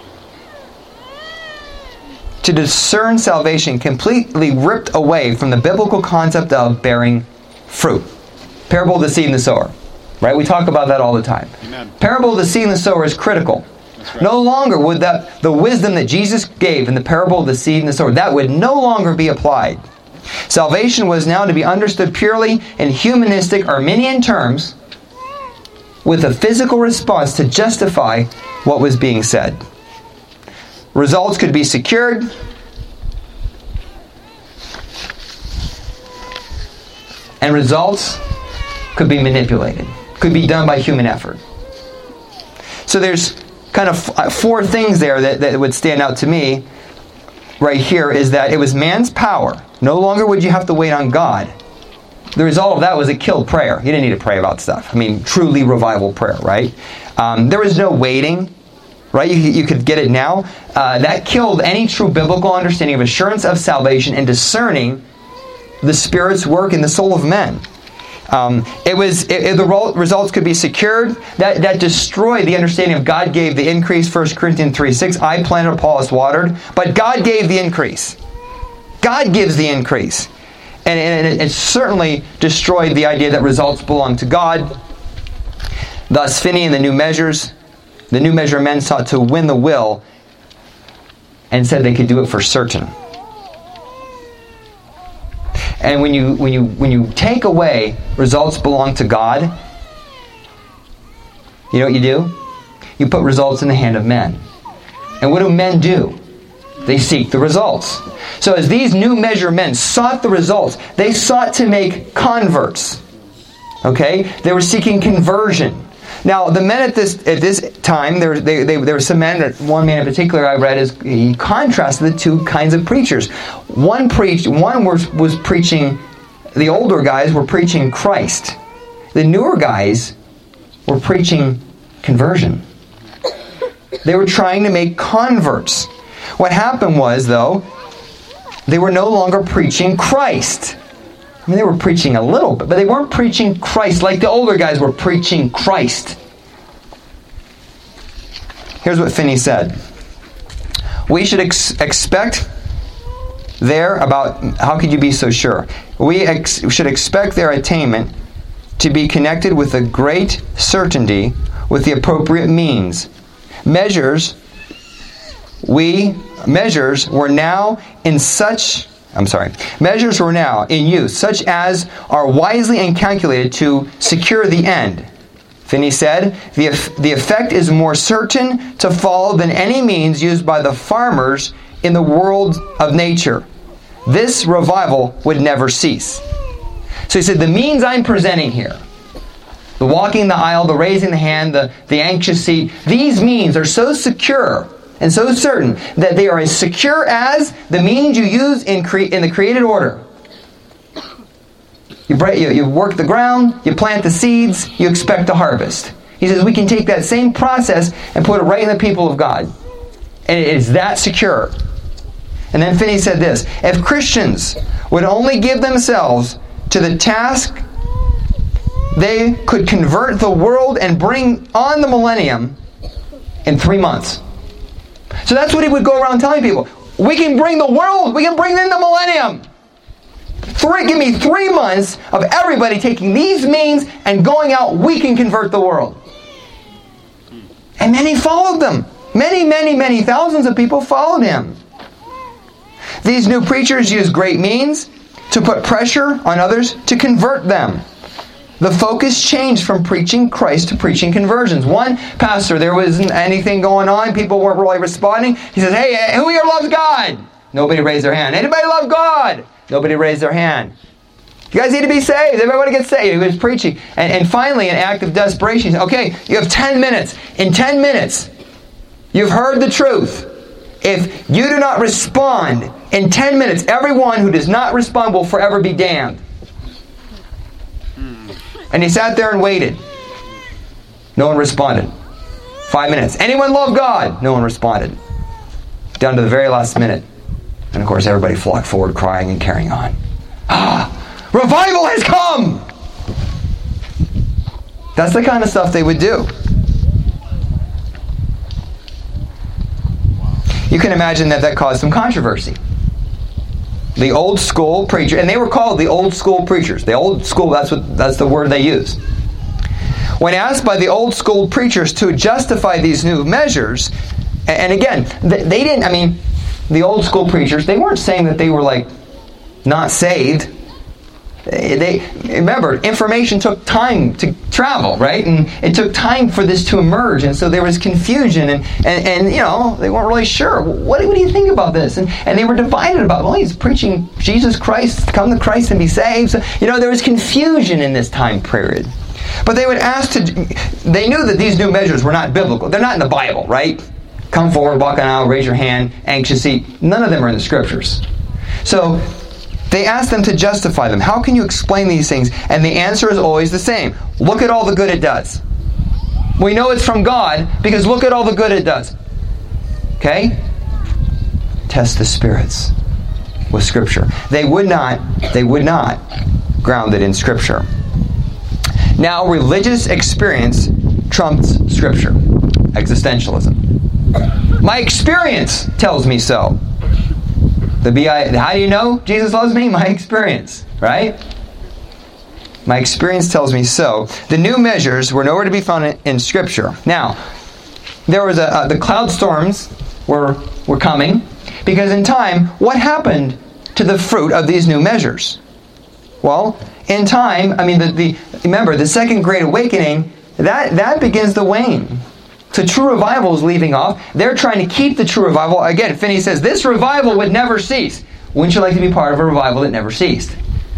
Speaker 1: to discern salvation completely ripped away from the biblical concept of bearing fruit. Parable of the seed and the sower. Right? We talk about that all the time.
Speaker 2: Amen.
Speaker 1: Parable of the seed and the sower is critical.
Speaker 2: Right.
Speaker 1: No longer would that the wisdom that Jesus gave in the parable of the seed and the sower, that would no longer be applied. Salvation was now to be understood purely in humanistic Arminian terms, with a physical response to justify what was being said. Results could be secured. And results could be manipulated. Could be done by human effort. So there's kind of four things there that, that would stand out to me right here, is that it was man's power. No longer would you have to wait on God. The result of that was it killed prayer. You didn't need to pray about stuff. I mean, truly revival prayer, right? Um, there was no waiting, right? You, you could get it now. Uh, that killed any true biblical understanding of assurance of salvation and discerning the Spirit's work in the soul of men. Um, it was it, it, the results could be secured. That that destroyed the understanding of God gave the increase. First Corinthians three six. I planted, Apollos watered, but God gave the increase. God gives the increase. And, and it, it certainly destroyed the idea that results belong to God. Thus, Finney and the new measures, the new measure men sought to win the will and said they could do it for certain. And when you when you when you take away results belong to God, you know what you do? You put results in the hand of men. And what do men do? They seek the results. So as these new measure men sought the results, they sought to make converts. Okay? They were seeking conversion. Now, the men at this at this time, there, they, they, there were some men, one man in particular I read, is he contrasted the two kinds of preachers. One preached, one was, was preaching, the older guys were preaching Christ. The newer guys were preaching conversion. They were trying to make converts. What happened was, though, they were no longer preaching Christ. I mean, they were preaching a little bit, but they weren't preaching Christ like the older guys were preaching Christ. Here's what Finney said. We should ex- expect their, about, how could you be so sure? We ex- should expect their attainment to be connected with a great certainty with the appropriate means. Measures, we, measures were now in such... I'm sorry. Measures were now in use, such as are wisely and calculated to secure the end. Finney said, the, the effect is more certain to follow than any means used by the farmers in the world of nature. This revival would never cease. So he said, the means I'm presenting here, the walking the aisle, the raising the hand, the, the anxious seat, these means are so secure and so certain that they are as secure as the means you use in, cre- in the created order. You, break, you, you work the ground, you plant the seeds, you expect a harvest. He says we can take that same process and put it right in the people of God. And it is that secure. And then Finney said this, if Christians would only give themselves to the task, they could convert the world and bring on the millennium in three months. So that's what he would go around telling people. We can bring the world, we can bring in the millennium. Three, give me three months of everybody taking these means and going out, we can convert the world. And many followed them. Many, many, many thousands of people followed him. These new preachers used great means to put pressure on others to convert them. The focus changed from preaching Christ to preaching conversions. One pastor, there wasn't anything going on. People weren't really responding. He says, hey, who here loves God? Nobody raised their hand. Anybody love God? Nobody raised their hand. You guys need to be saved. Everybody get saved. He was preaching. And, and finally, in an act of desperation, he said, okay, you have ten minutes. In ten minutes, you've heard the truth. If you do not respond in ten minutes, everyone who does not respond will forever be damned. And he sat there and waited. No one responded. Five minutes. Anyone love God? No one responded. Down to the very last minute. And of course, everybody flocked forward, crying and carrying on. Ah! Revival has come! That's the kind of stuff they would do. You can imagine that that caused some controversy. The old school preacher, and they were called the old school preachers. The old school, that's what that's the word they used. When asked by the old school preachers to justify these new measures, and again, they didn't, I mean, the old school preachers, they weren't saying that they were like not saved. They remember, information took time to travel, right? And it took time for this to emerge, and so there was confusion, and, and, and you know, they weren't really sure. What, what do you think about this? And, and they were divided about, well, he's preaching Jesus Christ, come to Christ and be saved. So, you know, there was confusion in this time period. But they would ask to, they knew that these new measures were not biblical. They're not in the Bible, right? Come forward, walk on aisle, raise your hand, anxious seat. None of them are in the Scriptures. So, they asked them to justify them. How can you explain these things? And the answer is always the same. Look at all the good it does. We know it's from God because look at all the good it does. Okay? Test the spirits with Scripture. They would not, they would not ground it in Scripture. Now, religious experience trumps Scripture. Existentialism. My experience tells me so. The B I, how do you know Jesus loves me? My experience, right? My experience tells me so. The new measures were nowhere to be found in, in Scripture. Now, there was a, uh, the cloud storms were were coming because in time, what happened to the fruit of these new measures? Well, in time, I mean, the, the remember the Second Great Awakening that that begins to wane. So true revival is leaving off. They're trying to keep the true revival. Again, Finney says, this revival would never cease. Wouldn't you like to be part of a revival that never ceased?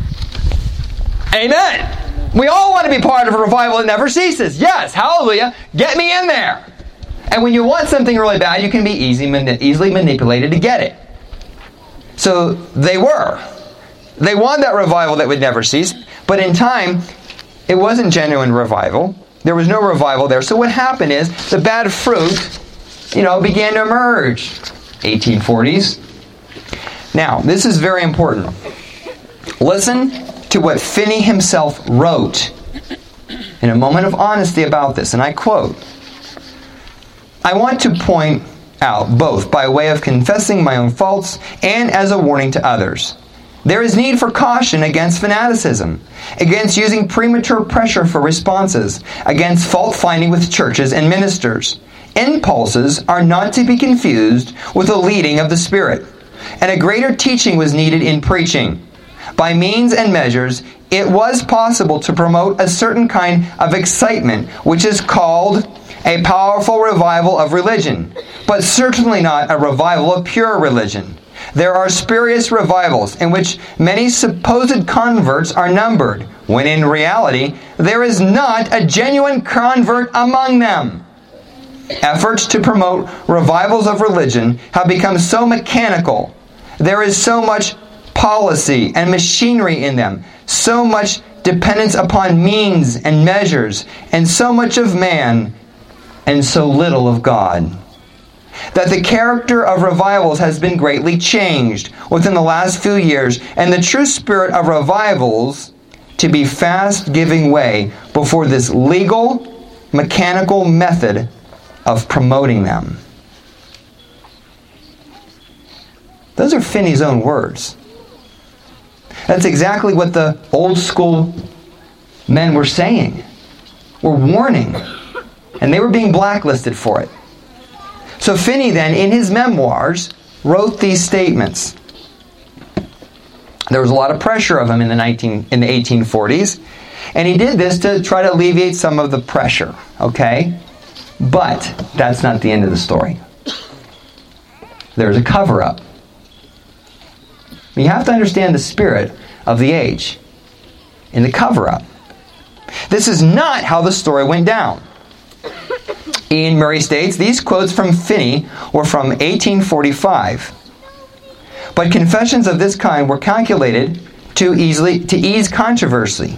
Speaker 1: Amen! We all want to be part of a revival that never ceases. Yes, hallelujah. Get me in there. And when you want something really bad, you can be easy, easily manipulated to get it. So they were. They wanted that revival that would never cease. But in time, it wasn't genuine revival. There was no revival there. So what happened is the bad fruit, you know, began to emerge. eighteen forties. Now, this is very important. Listen to what Finney himself wrote in a moment of honesty about this. And I quote, I want to point out, both by way of confessing my own faults and as a warning to others, there is need for caution against fanaticism, against using premature pressure for responses, against fault-finding with churches and ministers. Impulses are not to be confused with the leading of the Spirit, and a greater teaching was needed in preaching. By means and measures, it was possible to promote a certain kind of excitement, which is called a powerful revival of religion, but certainly not a revival of pure religion. There are spurious revivals in which many supposed converts are numbered, when in reality there is not a genuine convert among them. Efforts to promote revivals of religion have become so mechanical. There is so much policy and machinery in them, so much dependence upon means and measures, and so much of man and so little of God, that the character of revivals has been greatly changed within the last few years, and the true spirit of revivals to be fast giving way before this legal, mechanical method of promoting them. Those are Finney's own words. That's exactly what the old school men were saying, were warning, and they were being blacklisted for it. So Finney then, in his memoirs, wrote these statements. There was a lot of pressure of him in the nineteen in the eighteen forties, and he did this to try to alleviate some of the pressure. Okay, but that's not the end of the story. There's a cover-up. You have to understand the spirit of the age. in the cover-up. This is not how the story went down. Ian Murray states, these quotes from Finney were from eighteen forty-five. But confessions of this kind were calculated to easily to ease controversy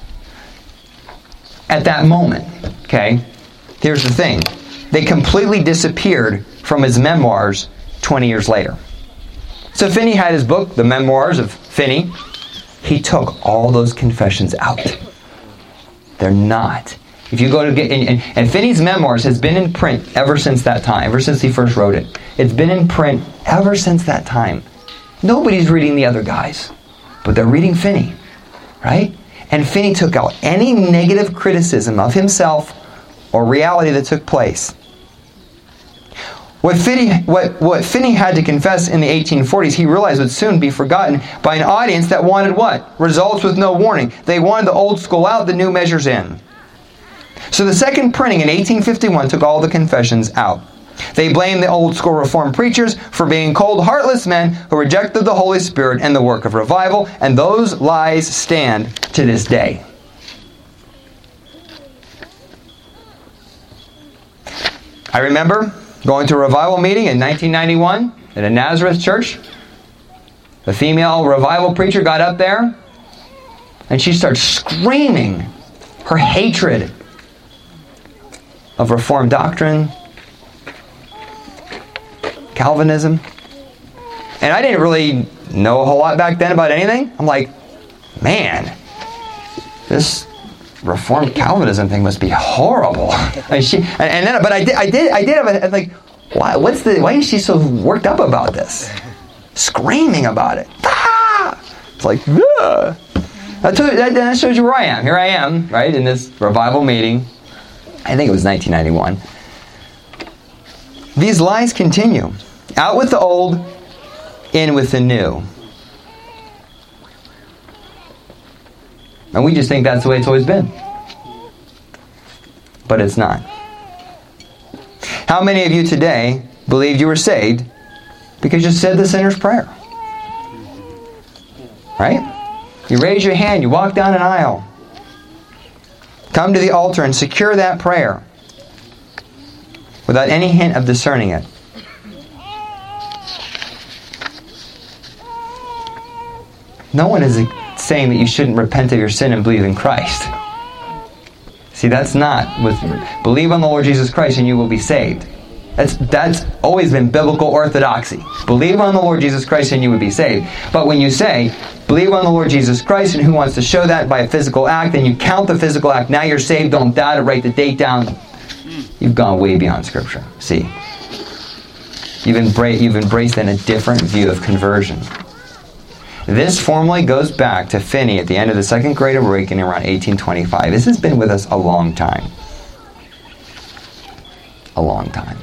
Speaker 1: at that moment. Okay? Here's the thing. They completely disappeared from his memoirs twenty years later. So Finney had his book, The Memoirs of Finney. He took all those confessions out. They're not. If you go to get, and, and, and Finney's memoirs has been in print ever since that time, ever since he first wrote it. It's been in print ever since that time. Nobody's reading the other guys, but they're reading Finney, right? And Finney took out any negative criticism of himself or reality that took place. What Finney, what, what Finney had to confess in the eighteen forties, he realized would soon be forgotten by an audience that wanted what? Results with no warning. They wanted the old school out, the new measures in. So the second printing in eighteen fifty-one took all the confessions out. They blamed the old school Reformed preachers for being cold, heartless men who rejected the Holy Spirit and the work of revival, and those lies stand to this day. I remember going to a revival meeting in nineteen ninety-one at a Nazareth church. The female revival preacher got up there and she started screaming her hatred of Reformed doctrine, Calvinism. And I didn't really know a whole lot back then about anything. I'm like, man, this Reformed Calvinism thing must be horrible. And she, and, and then, but I did, I did, I did have a, like, why? What's the? Why is she so worked up about this? Screaming about it. Ah! It's like, ugh. That, that, that shows you where I am. Here I am, right, in this revival meeting. I think it was nineteen ninety-one. These lies continue. Out with the old, in with the new. And we just think that's the way it's always been. But it's not. How many of you today believed you were saved because you said the sinner's prayer? Right? You raise your hand, you walk down an aisle. Come to the altar and secure that prayer without any hint of discerning it. No one is saying that you shouldn't repent of your sin and believe in Christ. See, that's not with believe on the Lord Jesus Christ and you will be saved. That's that's always been biblical orthodoxy. Believe on the Lord Jesus Christ and you would be saved. But when you say, believe on the Lord Jesus Christ, and who wants to show that by a physical act, and you count the physical act, now you're saved, don't doubt it, write the date down. You've gone way beyond Scripture. See? You've embraced, you've embraced then a different view of conversion. This formally goes back to Finney at the end of the Second Great Awakening around eighteen twenty-five. This has been with us a long time. A long time.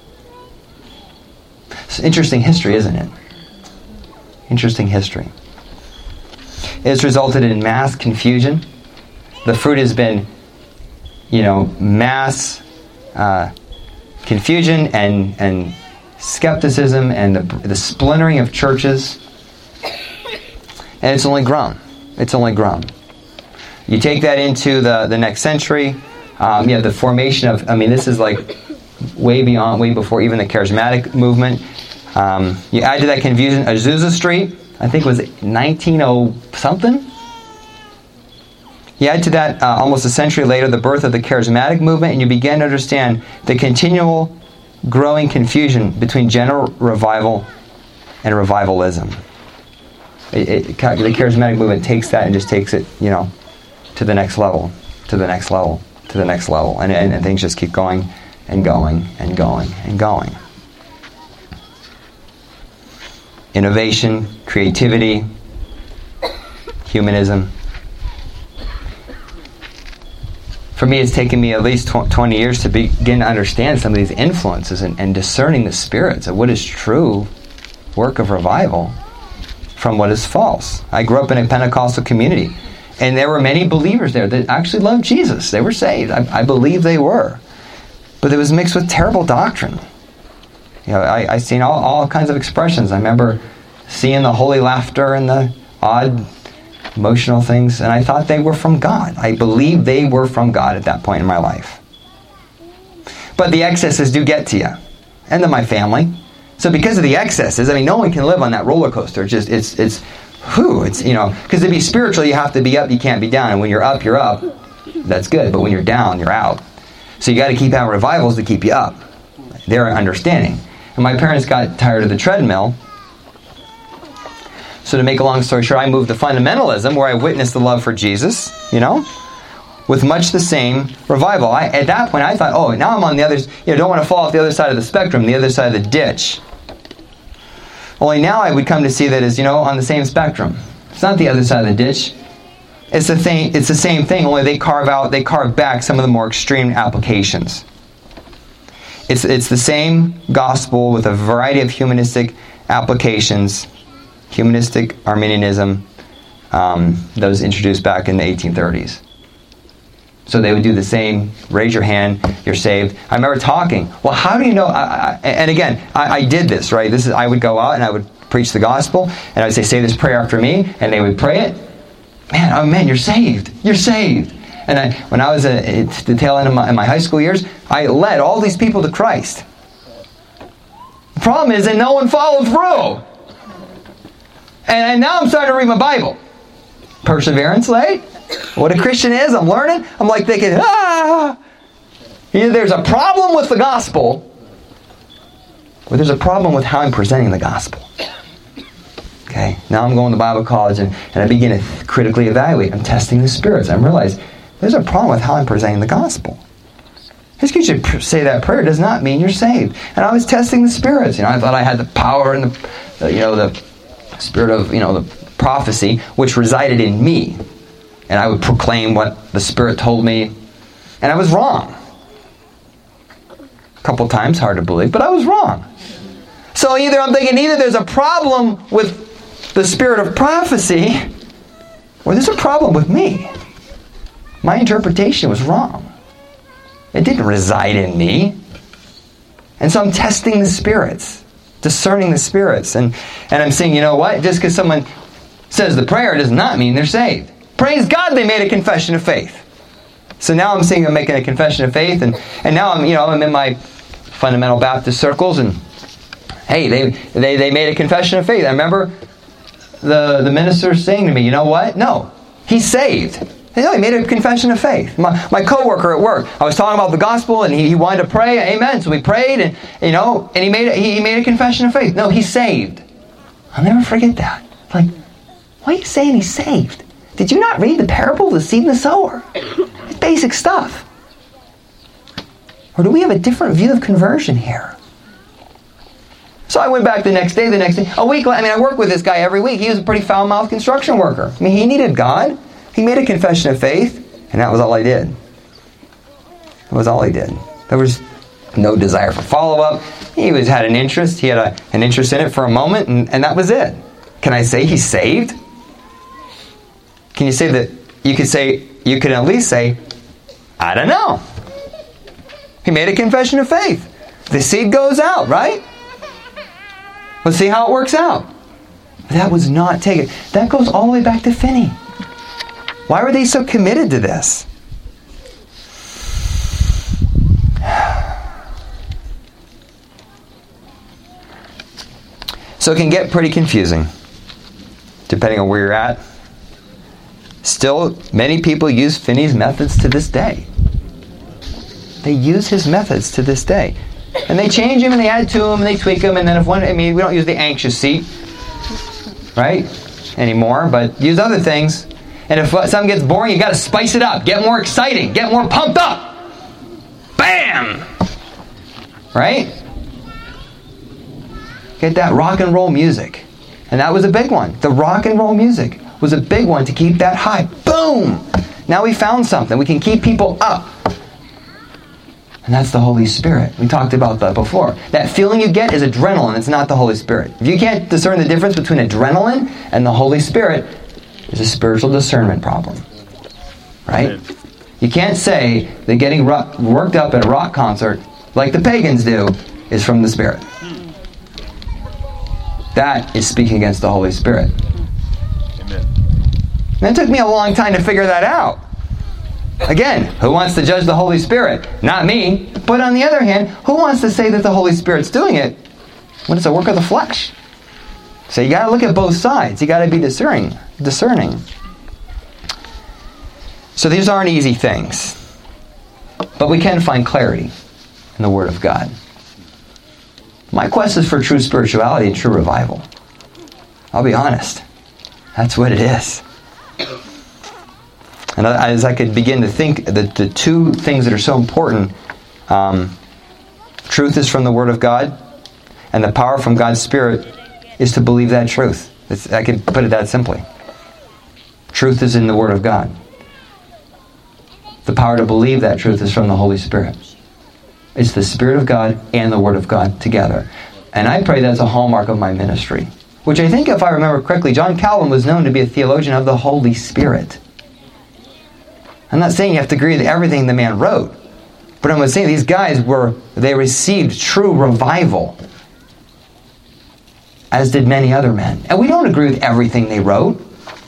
Speaker 1: It's interesting history, isn't it? Interesting history. It's resulted in mass confusion. The fruit has been, you know, mass uh, confusion and, and skepticism and the, the splintering of churches. And it's only grown. It's only grown. You take that into the, the next century. Um, you have the formation of, I mean, this is like way beyond, way before even the charismatic movement. Um, you add to that confusion Azusa Street, I think it was nineteen oh something. You add to that uh, almost a century later the birth of the charismatic movement, and you begin to understand the continual growing confusion between general revival and revivalism. It, it, the charismatic movement takes that and just takes it, you know, to the next level, to the next level, to the next level, and, and, and things just keep going and going and going and going. Innovation, creativity, humanism. For me, it's taken me at least twenty years to begin to understand some of these influences and, and discerning the spirits of what is true work of revival from what is false. I grew up in a Pentecostal community, and there were many believers there that actually loved Jesus. They were saved. I, I believe they were. But it was mixed with terrible doctrine. You know, I, I seen all, all kinds of expressions. I remember seeing the holy laughter and the odd emotional things, and I thought they were from God. I believed they were from God at that point in my life. But the excesses do get to you, and to my family. So because of the excesses, I mean, no one can live on that roller coaster. It's just, it's, it's, whew, it's, you know, because to be spiritual, you have to be up, you can't be down. And when you're up, you're up. That's good. But when you're down, you're out. So you got to keep having revivals to keep you up. Their understanding. And my parents got tired of the treadmill. So to make a long story short, I moved to fundamentalism, where I witnessed the love for Jesus, you know, with much the same revival. I, at that point, I thought, oh, now I'm on the other, you know, don't want to fall off the other side of the spectrum, the other side of the ditch. Only now I would come to see that as, you know, on the same spectrum. It's not the other side of the ditch. It's the thing. It's the same thing, only they carve out, they carve back some of the more extreme applications. It's it's the same gospel with a variety of humanistic applications. Humanistic Arminianism um, that was introduced back in the eighteen thirties. So they would do the same, raise your hand, you're saved. I remember talking, well, how do you know? I, I, and again, I, I did this, right? This is I would go out and I would preach the gospel, and I would say, say this prayer after me, and they would pray it. Man, oh man, you're saved. You're saved. And I, when I was at the tail end of my, in my high school years, I led all these people to Christ. The problem is that no one followed through. And, and now I'm starting to read my Bible. Perseverance, right? What a Christian is, I'm learning. I'm like thinking, ah! Either there's a problem with the gospel, or there's a problem with how I'm presenting the gospel. Okay, now I'm going to Bible college, and, and I begin to critically evaluate. I'm testing the spirits. I'm realizing there's a problem with how I'm presenting the gospel. Just because you pr- say that prayer does not mean you're saved. And I was testing the spirits. You know, I thought I had the power and the, the you know, the spirit of, you know, the prophecy, which resided in me. And I would proclaim what the Spirit told me. And I was wrong. A couple times, hard to believe, but I was wrong. So either I'm thinking, either there's a problem with the spirit of prophecy, or there's a problem with me. My interpretation was wrong. It didn't reside in me. And so I'm testing the spirits, discerning the spirits. And, and I'm saying, you know what? Just because someone says the prayer does not mean they're saved. Praise God, they made a confession of faith. So now I'm seeing them making a confession of faith, and, and now I'm, you know, I'm in my fundamental Baptist circles, and hey, they they, they made a confession of faith. I remember the, the minister saying to me, you know what? No, he's saved. You know, he made a confession of faith. My, my coworker at work, I was talking about the gospel, and he, he wanted to pray. Amen. So we prayed, and you know, and he made a, he, he made a confession of faith. No, he's saved. I'll never forget that. Like, why are you saying he's saved? Did you not read the parable of the seed and the sower? It's basic stuff. Or do we have a different view of conversion here? So I went back the next day, the next day. A week later, I mean, I work with this guy every week. He was a pretty foul-mouthed construction worker. I mean, he needed God. He made a confession of faith, and that was all I did. That was all I did. There was no desire for follow-up. He was had an interest. He had a, an interest in it for a moment, and, and that was it. Can I say he's saved? Can you say that? You could say, you could at least say, I don't know. He made a confession of faith. The seed goes out, right? Let's see how it works out. That was not taken. That goes all the way back to Finney. Why were they so committed to this? So it can get pretty confusing, depending on where you're at. Still, many people use Finney's methods to this day. They use his methods to this day. And they change them, and they add to them, and they tweak them, and then if one, I mean, we don't use the anxious seat, right, anymore, but use other things. And if something gets boring, you got to spice it up. Get more exciting. Get more pumped up. Bam! Right? Get that rock and roll music. And that was a big one. The rock and roll music was a big one to keep that high. Boom! Now we found something. We can keep people up. And that's the Holy Spirit. We talked about that before. That feeling you get is adrenaline. It's not the Holy Spirit. If you can't discern the difference between adrenaline and the Holy Spirit, there's a spiritual discernment problem. Right? You can't say that getting worked up at a rock concert, like the pagans do, is from the Spirit. That is speaking against the Holy Spirit.
Speaker 2: Amen.
Speaker 1: And it took me a long time to figure that out. Again, who wants to judge the Holy Spirit? Not me. But on the other hand, who wants to say that the Holy Spirit's doing it when it's a work of the flesh? So you got to look at both sides. You got to be discerning. Discerning. So these aren't easy things. But we can find clarity in the Word of God. My quest is for true spirituality and true revival. I'll be honest. That's what it is. And as I could begin to think, the, the two things that are so important, um, truth is from the Word of God, and the power from God's Spirit is to believe that truth. It's, I could put it that simply. Truth is in the Word of God. The power to believe that truth is from the Holy Spirit. It's the Spirit of God and the Word of God together. And I pray that's a hallmark of my ministry. Which I think, if I remember correctly, John Calvin was known to be a theologian of the Holy Spirit. I'm not saying you have to agree with everything the man wrote. But I'm saying these guys were, they received true revival. As did many other men. And we don't agree with everything they wrote.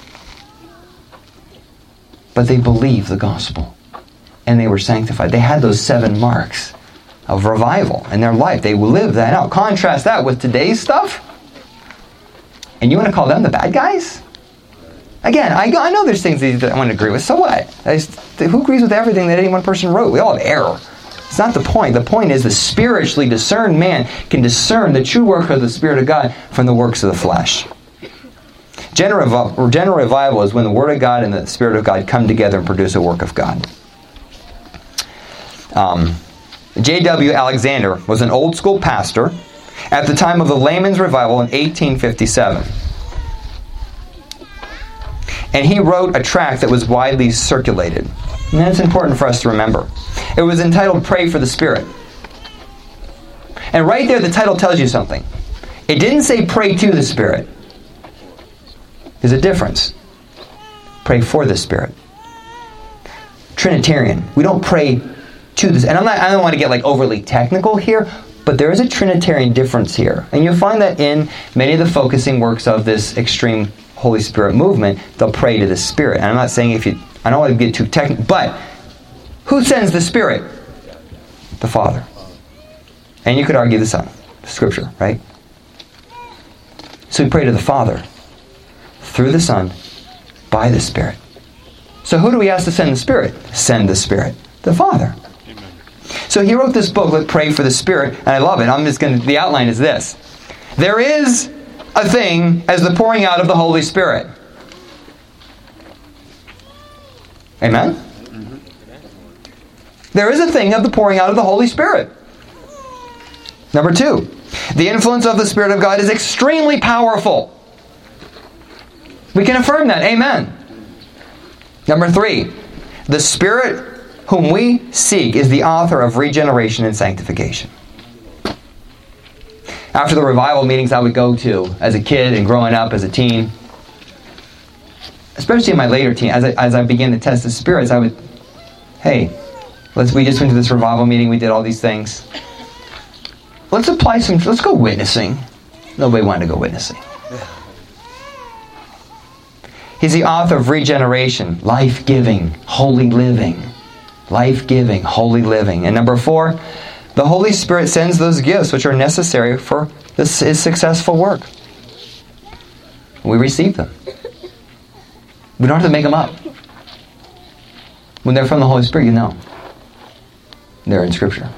Speaker 1: But they believed the gospel. And they were sanctified. They had those seven marks of revival in their life. They lived that out. Contrast that with today's stuff. And you want to call them the bad guys? Again, I, I know there's things that I want to agree with. So what? I just, who agrees with everything that any one person wrote? We all have error. It's not the point. The point is the spiritually discerned man can discern the true work of the Spirit of God from the works of the flesh. General, general revival is when the Word of God and the Spirit of God come together and produce a work of God. Um, J W Alexander was an old school pastor at the time of the Layman's Revival in eighteen fifty-seven. And he wrote a tract that was widely circulated. And that's important for us to remember. It was entitled Pray for the Spirit. And right there the title tells you something. It didn't say pray to the Spirit. There's a difference. Pray for the Spirit. Trinitarian. We don't pray to this. And I'm not, I don't want to get like overly technical here, but there is a Trinitarian difference here. And you'll find that in many of the focusing works of this extreme Holy Spirit movement, they'll pray to the Spirit. And I'm not saying if you, I don't want to get too technical, but who sends the Spirit? The Father. And you could argue the Son. Scripture, right? So we pray to the Father through the Son by the Spirit. So who do we ask to send the Spirit? Send the Spirit. The Father. Amen. So he wrote this booklet, Pray for the Spirit, and I love it. I'm just going to, the outline is this. There is a thing as the pouring out of the Holy Spirit. Amen? Mm-hmm. There is a thing of the pouring out of the Holy Spirit. Number two, the influence of the Spirit of God is extremely powerful. We can affirm that. Amen. Number three, the Spirit whom we seek is the author of regeneration and sanctification. After the revival meetings I would go to as a kid and growing up as a teen, especially in my later teen, as I, as I began to test the spirits, I would, hey, let's. we just went to this revival meeting, we did all these things. Let's apply some, let's go witnessing. Nobody wanted to go witnessing. He's the author of regeneration, life-giving, holy living. Life-giving, holy living. And number four, the Holy Spirit sends those gifts which are necessary for this, His successful work. We receive them. We don't have to make them up. When they're from the Holy Spirit, you know. They're in Scripture.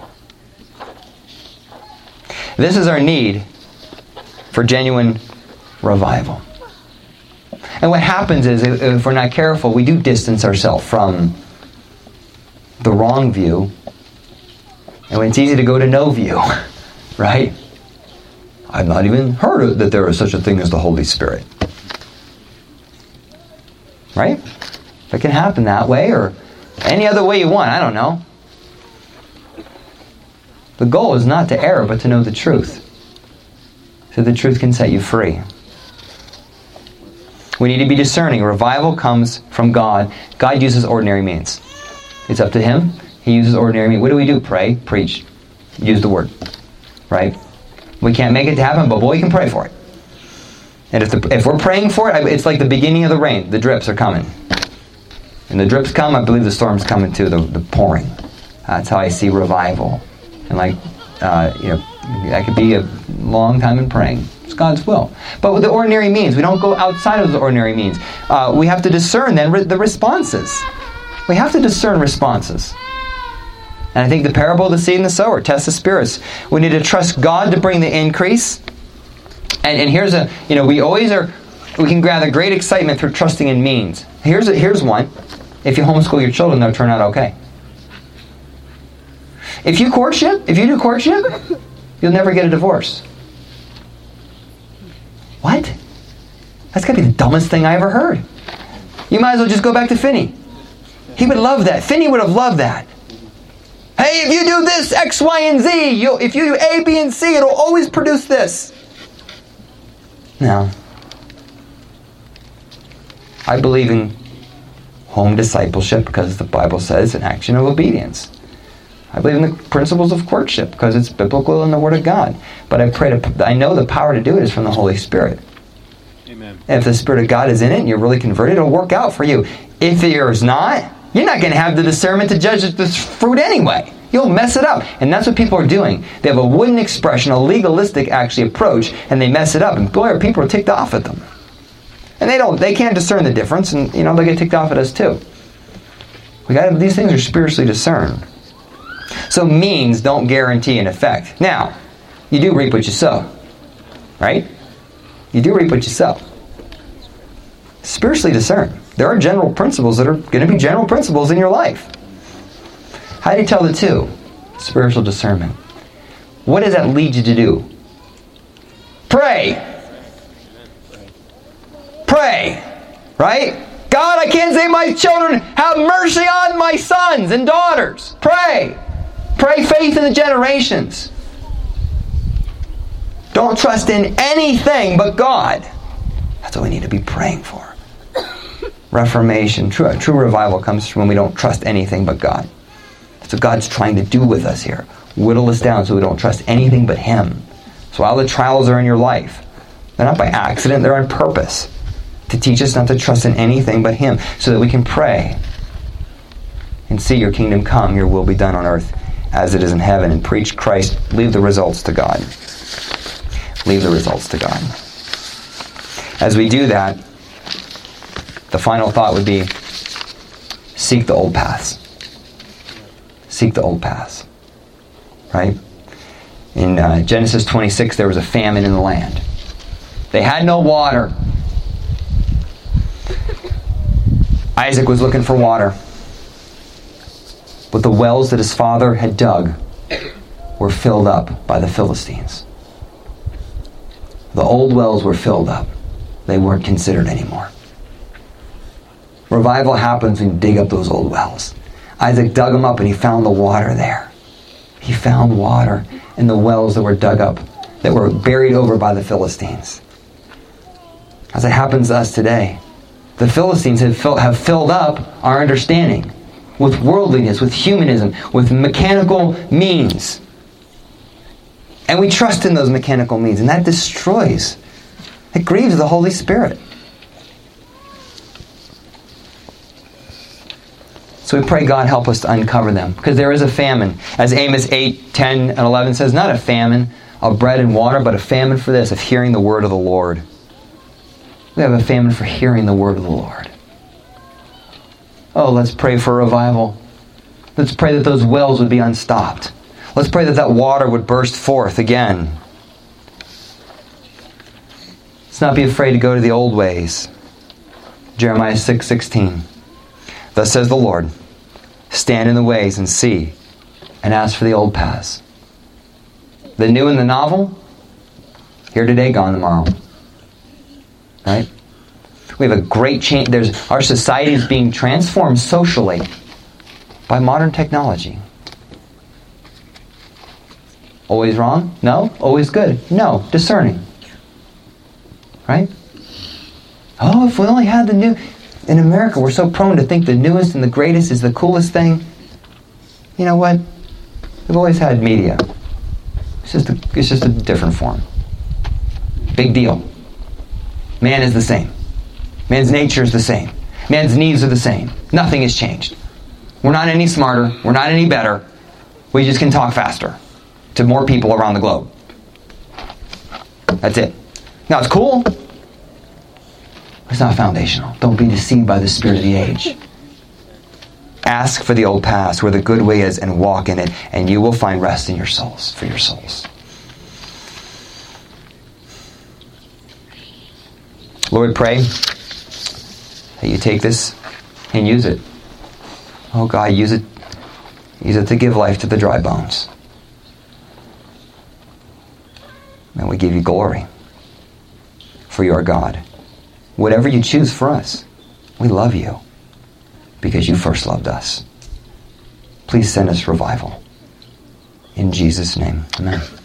Speaker 1: This is our need for genuine revival. And what happens is, if we're not careful, we do distance ourselves from the wrong view. And it's easy to go to no view, right? I've not even heard that there is such a thing as the Holy Spirit. Right? It can happen that way or any other way you want. I don't know. The goal is not to err, but to know the truth. So the truth can set you free. We need to be discerning. Revival comes from God. God uses ordinary means. It's up to Him. He uses ordinary means. What do we do? Pray, preach, use the Word. Right? We can't make it to happen, but boy, you can pray for it. And if, the, if we're praying for it, it's like the beginning of the rain. The drips are coming. And the drips come, I believe the storm's coming too, the, the pouring. That's how I see revival. And like, uh, you know, that could be a long time in praying. It's God's will. But with the ordinary means, we don't go outside of the ordinary means. Uh, we have to discern then re- the responses. We have to discern responses. And I think the parable of the seed and the sower, test the spirits. We need to trust God to bring the increase. And, and here's a, you know, we always are, we can gather great excitement through trusting in means. Here's a, here's one. If you homeschool your children, they'll turn out okay. If you courtship, if you do courtship, you'll never get a divorce. What? That's got to be the dumbest thing I ever heard. You might as well just go back to Finney. He would love that. Finney would have loved that. Hey, if you do this, X, Y, and Z, you'll, if you do A, B, and C, it'll always produce this. No. I believe in home discipleship because the Bible says an action of obedience. I believe in the principles of courtship because it's biblical in the Word of God. But I pray to, I know the power to do it is from the Holy Spirit.
Speaker 2: Amen.
Speaker 1: And if the Spirit of God is in it and you're really converted, it'll work out for you. If there's not, you're not going to have the discernment to judge this fruit anyway. You'll mess it up. And that's what people are doing. They have a wooden expression, a legalistic actually approach, and they mess it up. And boy, people are ticked off at them. And they don't, they can't discern the difference, and you know, they get ticked off at us too. We got these things are spiritually discerned. So means don't guarantee an effect. Now, you do reap what you sow. Right? You do reap what you sow. Spiritually discerned. There are general principles that are going to be general principles in your life. How do you tell the two? Spiritual discernment. What does that lead you to do? Pray. Pray. Right? God, I can't save my children. Have mercy on my sons and daughters. Pray. Pray faith in the generations. Don't trust in anything but God. That's what we need to be praying for. Reformation, true, true revival comes from when we don't trust anything but God. That's what God's trying to do with us here. Whittle us down so we don't trust anything but Him. So all the trials are in your life. They're not by accident, they're on purpose. To teach us not to trust in anything but Him, so that we can pray and see your kingdom come, your will be done on earth as it is in heaven, and preach Christ. Leave the results to God. Leave the results to God. As we do that, the final thought would be, seek the old paths. Seek the old paths. Right? In uh, Genesis twenty-six, there was a famine in the land. They had no water. Isaac was looking for water. But the wells that his father had dug were filled up by the Philistines. The old wells were filled up. They weren't considered anymore. Revival happens when you dig up those old wells. Isaac dug them up and he found the water there. He found water in the wells that were dug up, that were buried over by the Philistines. As it happens to us today, the Philistines have, fill, have filled up our understanding with worldliness, with humanism, with mechanical means. And we trust in those mechanical means, and that destroys. It grieves the Holy Spirit. So we pray God help us to uncover them, because there is a famine. As Amos eight, ten, and eleven says, not a famine of bread and water, but a famine for this, of hearing the word of the Lord. We have a famine for hearing the word of the Lord. Oh, let's pray for revival. Let's pray that those wells would be unstopped. Let's pray that that water would burst forth again. Let's not be afraid to go to the old ways. Jeremiah six sixteen. Thus says the Lord, stand in the ways and see, and ask for the old paths. The new and the novel, here today, gone tomorrow. Right? We have a great change. There's our society is being transformed socially by modern technology. Always wrong? No. Always good? No. Discerning. Right? Oh, if we only had the new... In America, we're so prone to think the newest and the greatest is the coolest thing. You know what? We've always had media. It's just a, it's just a different form. Big deal. Man is the same. Man's nature is the same. Man's needs are the same. Nothing has changed. We're not any smarter. We're not any better. We just can talk faster to more people around the globe. That's it. Now, it's cool. It's not foundational. Don't be deceived by the spirit of the age. Ask for the old paths where the good way is and walk in it, and you will find rest in your souls, for your souls. Lord, pray that you take this and use it. Oh God, use it. Use it to give life to the dry bones. And we give you glory, for you are God. Whatever you choose for us, we love you because you first loved us. Please send us revival. In Jesus' name, amen.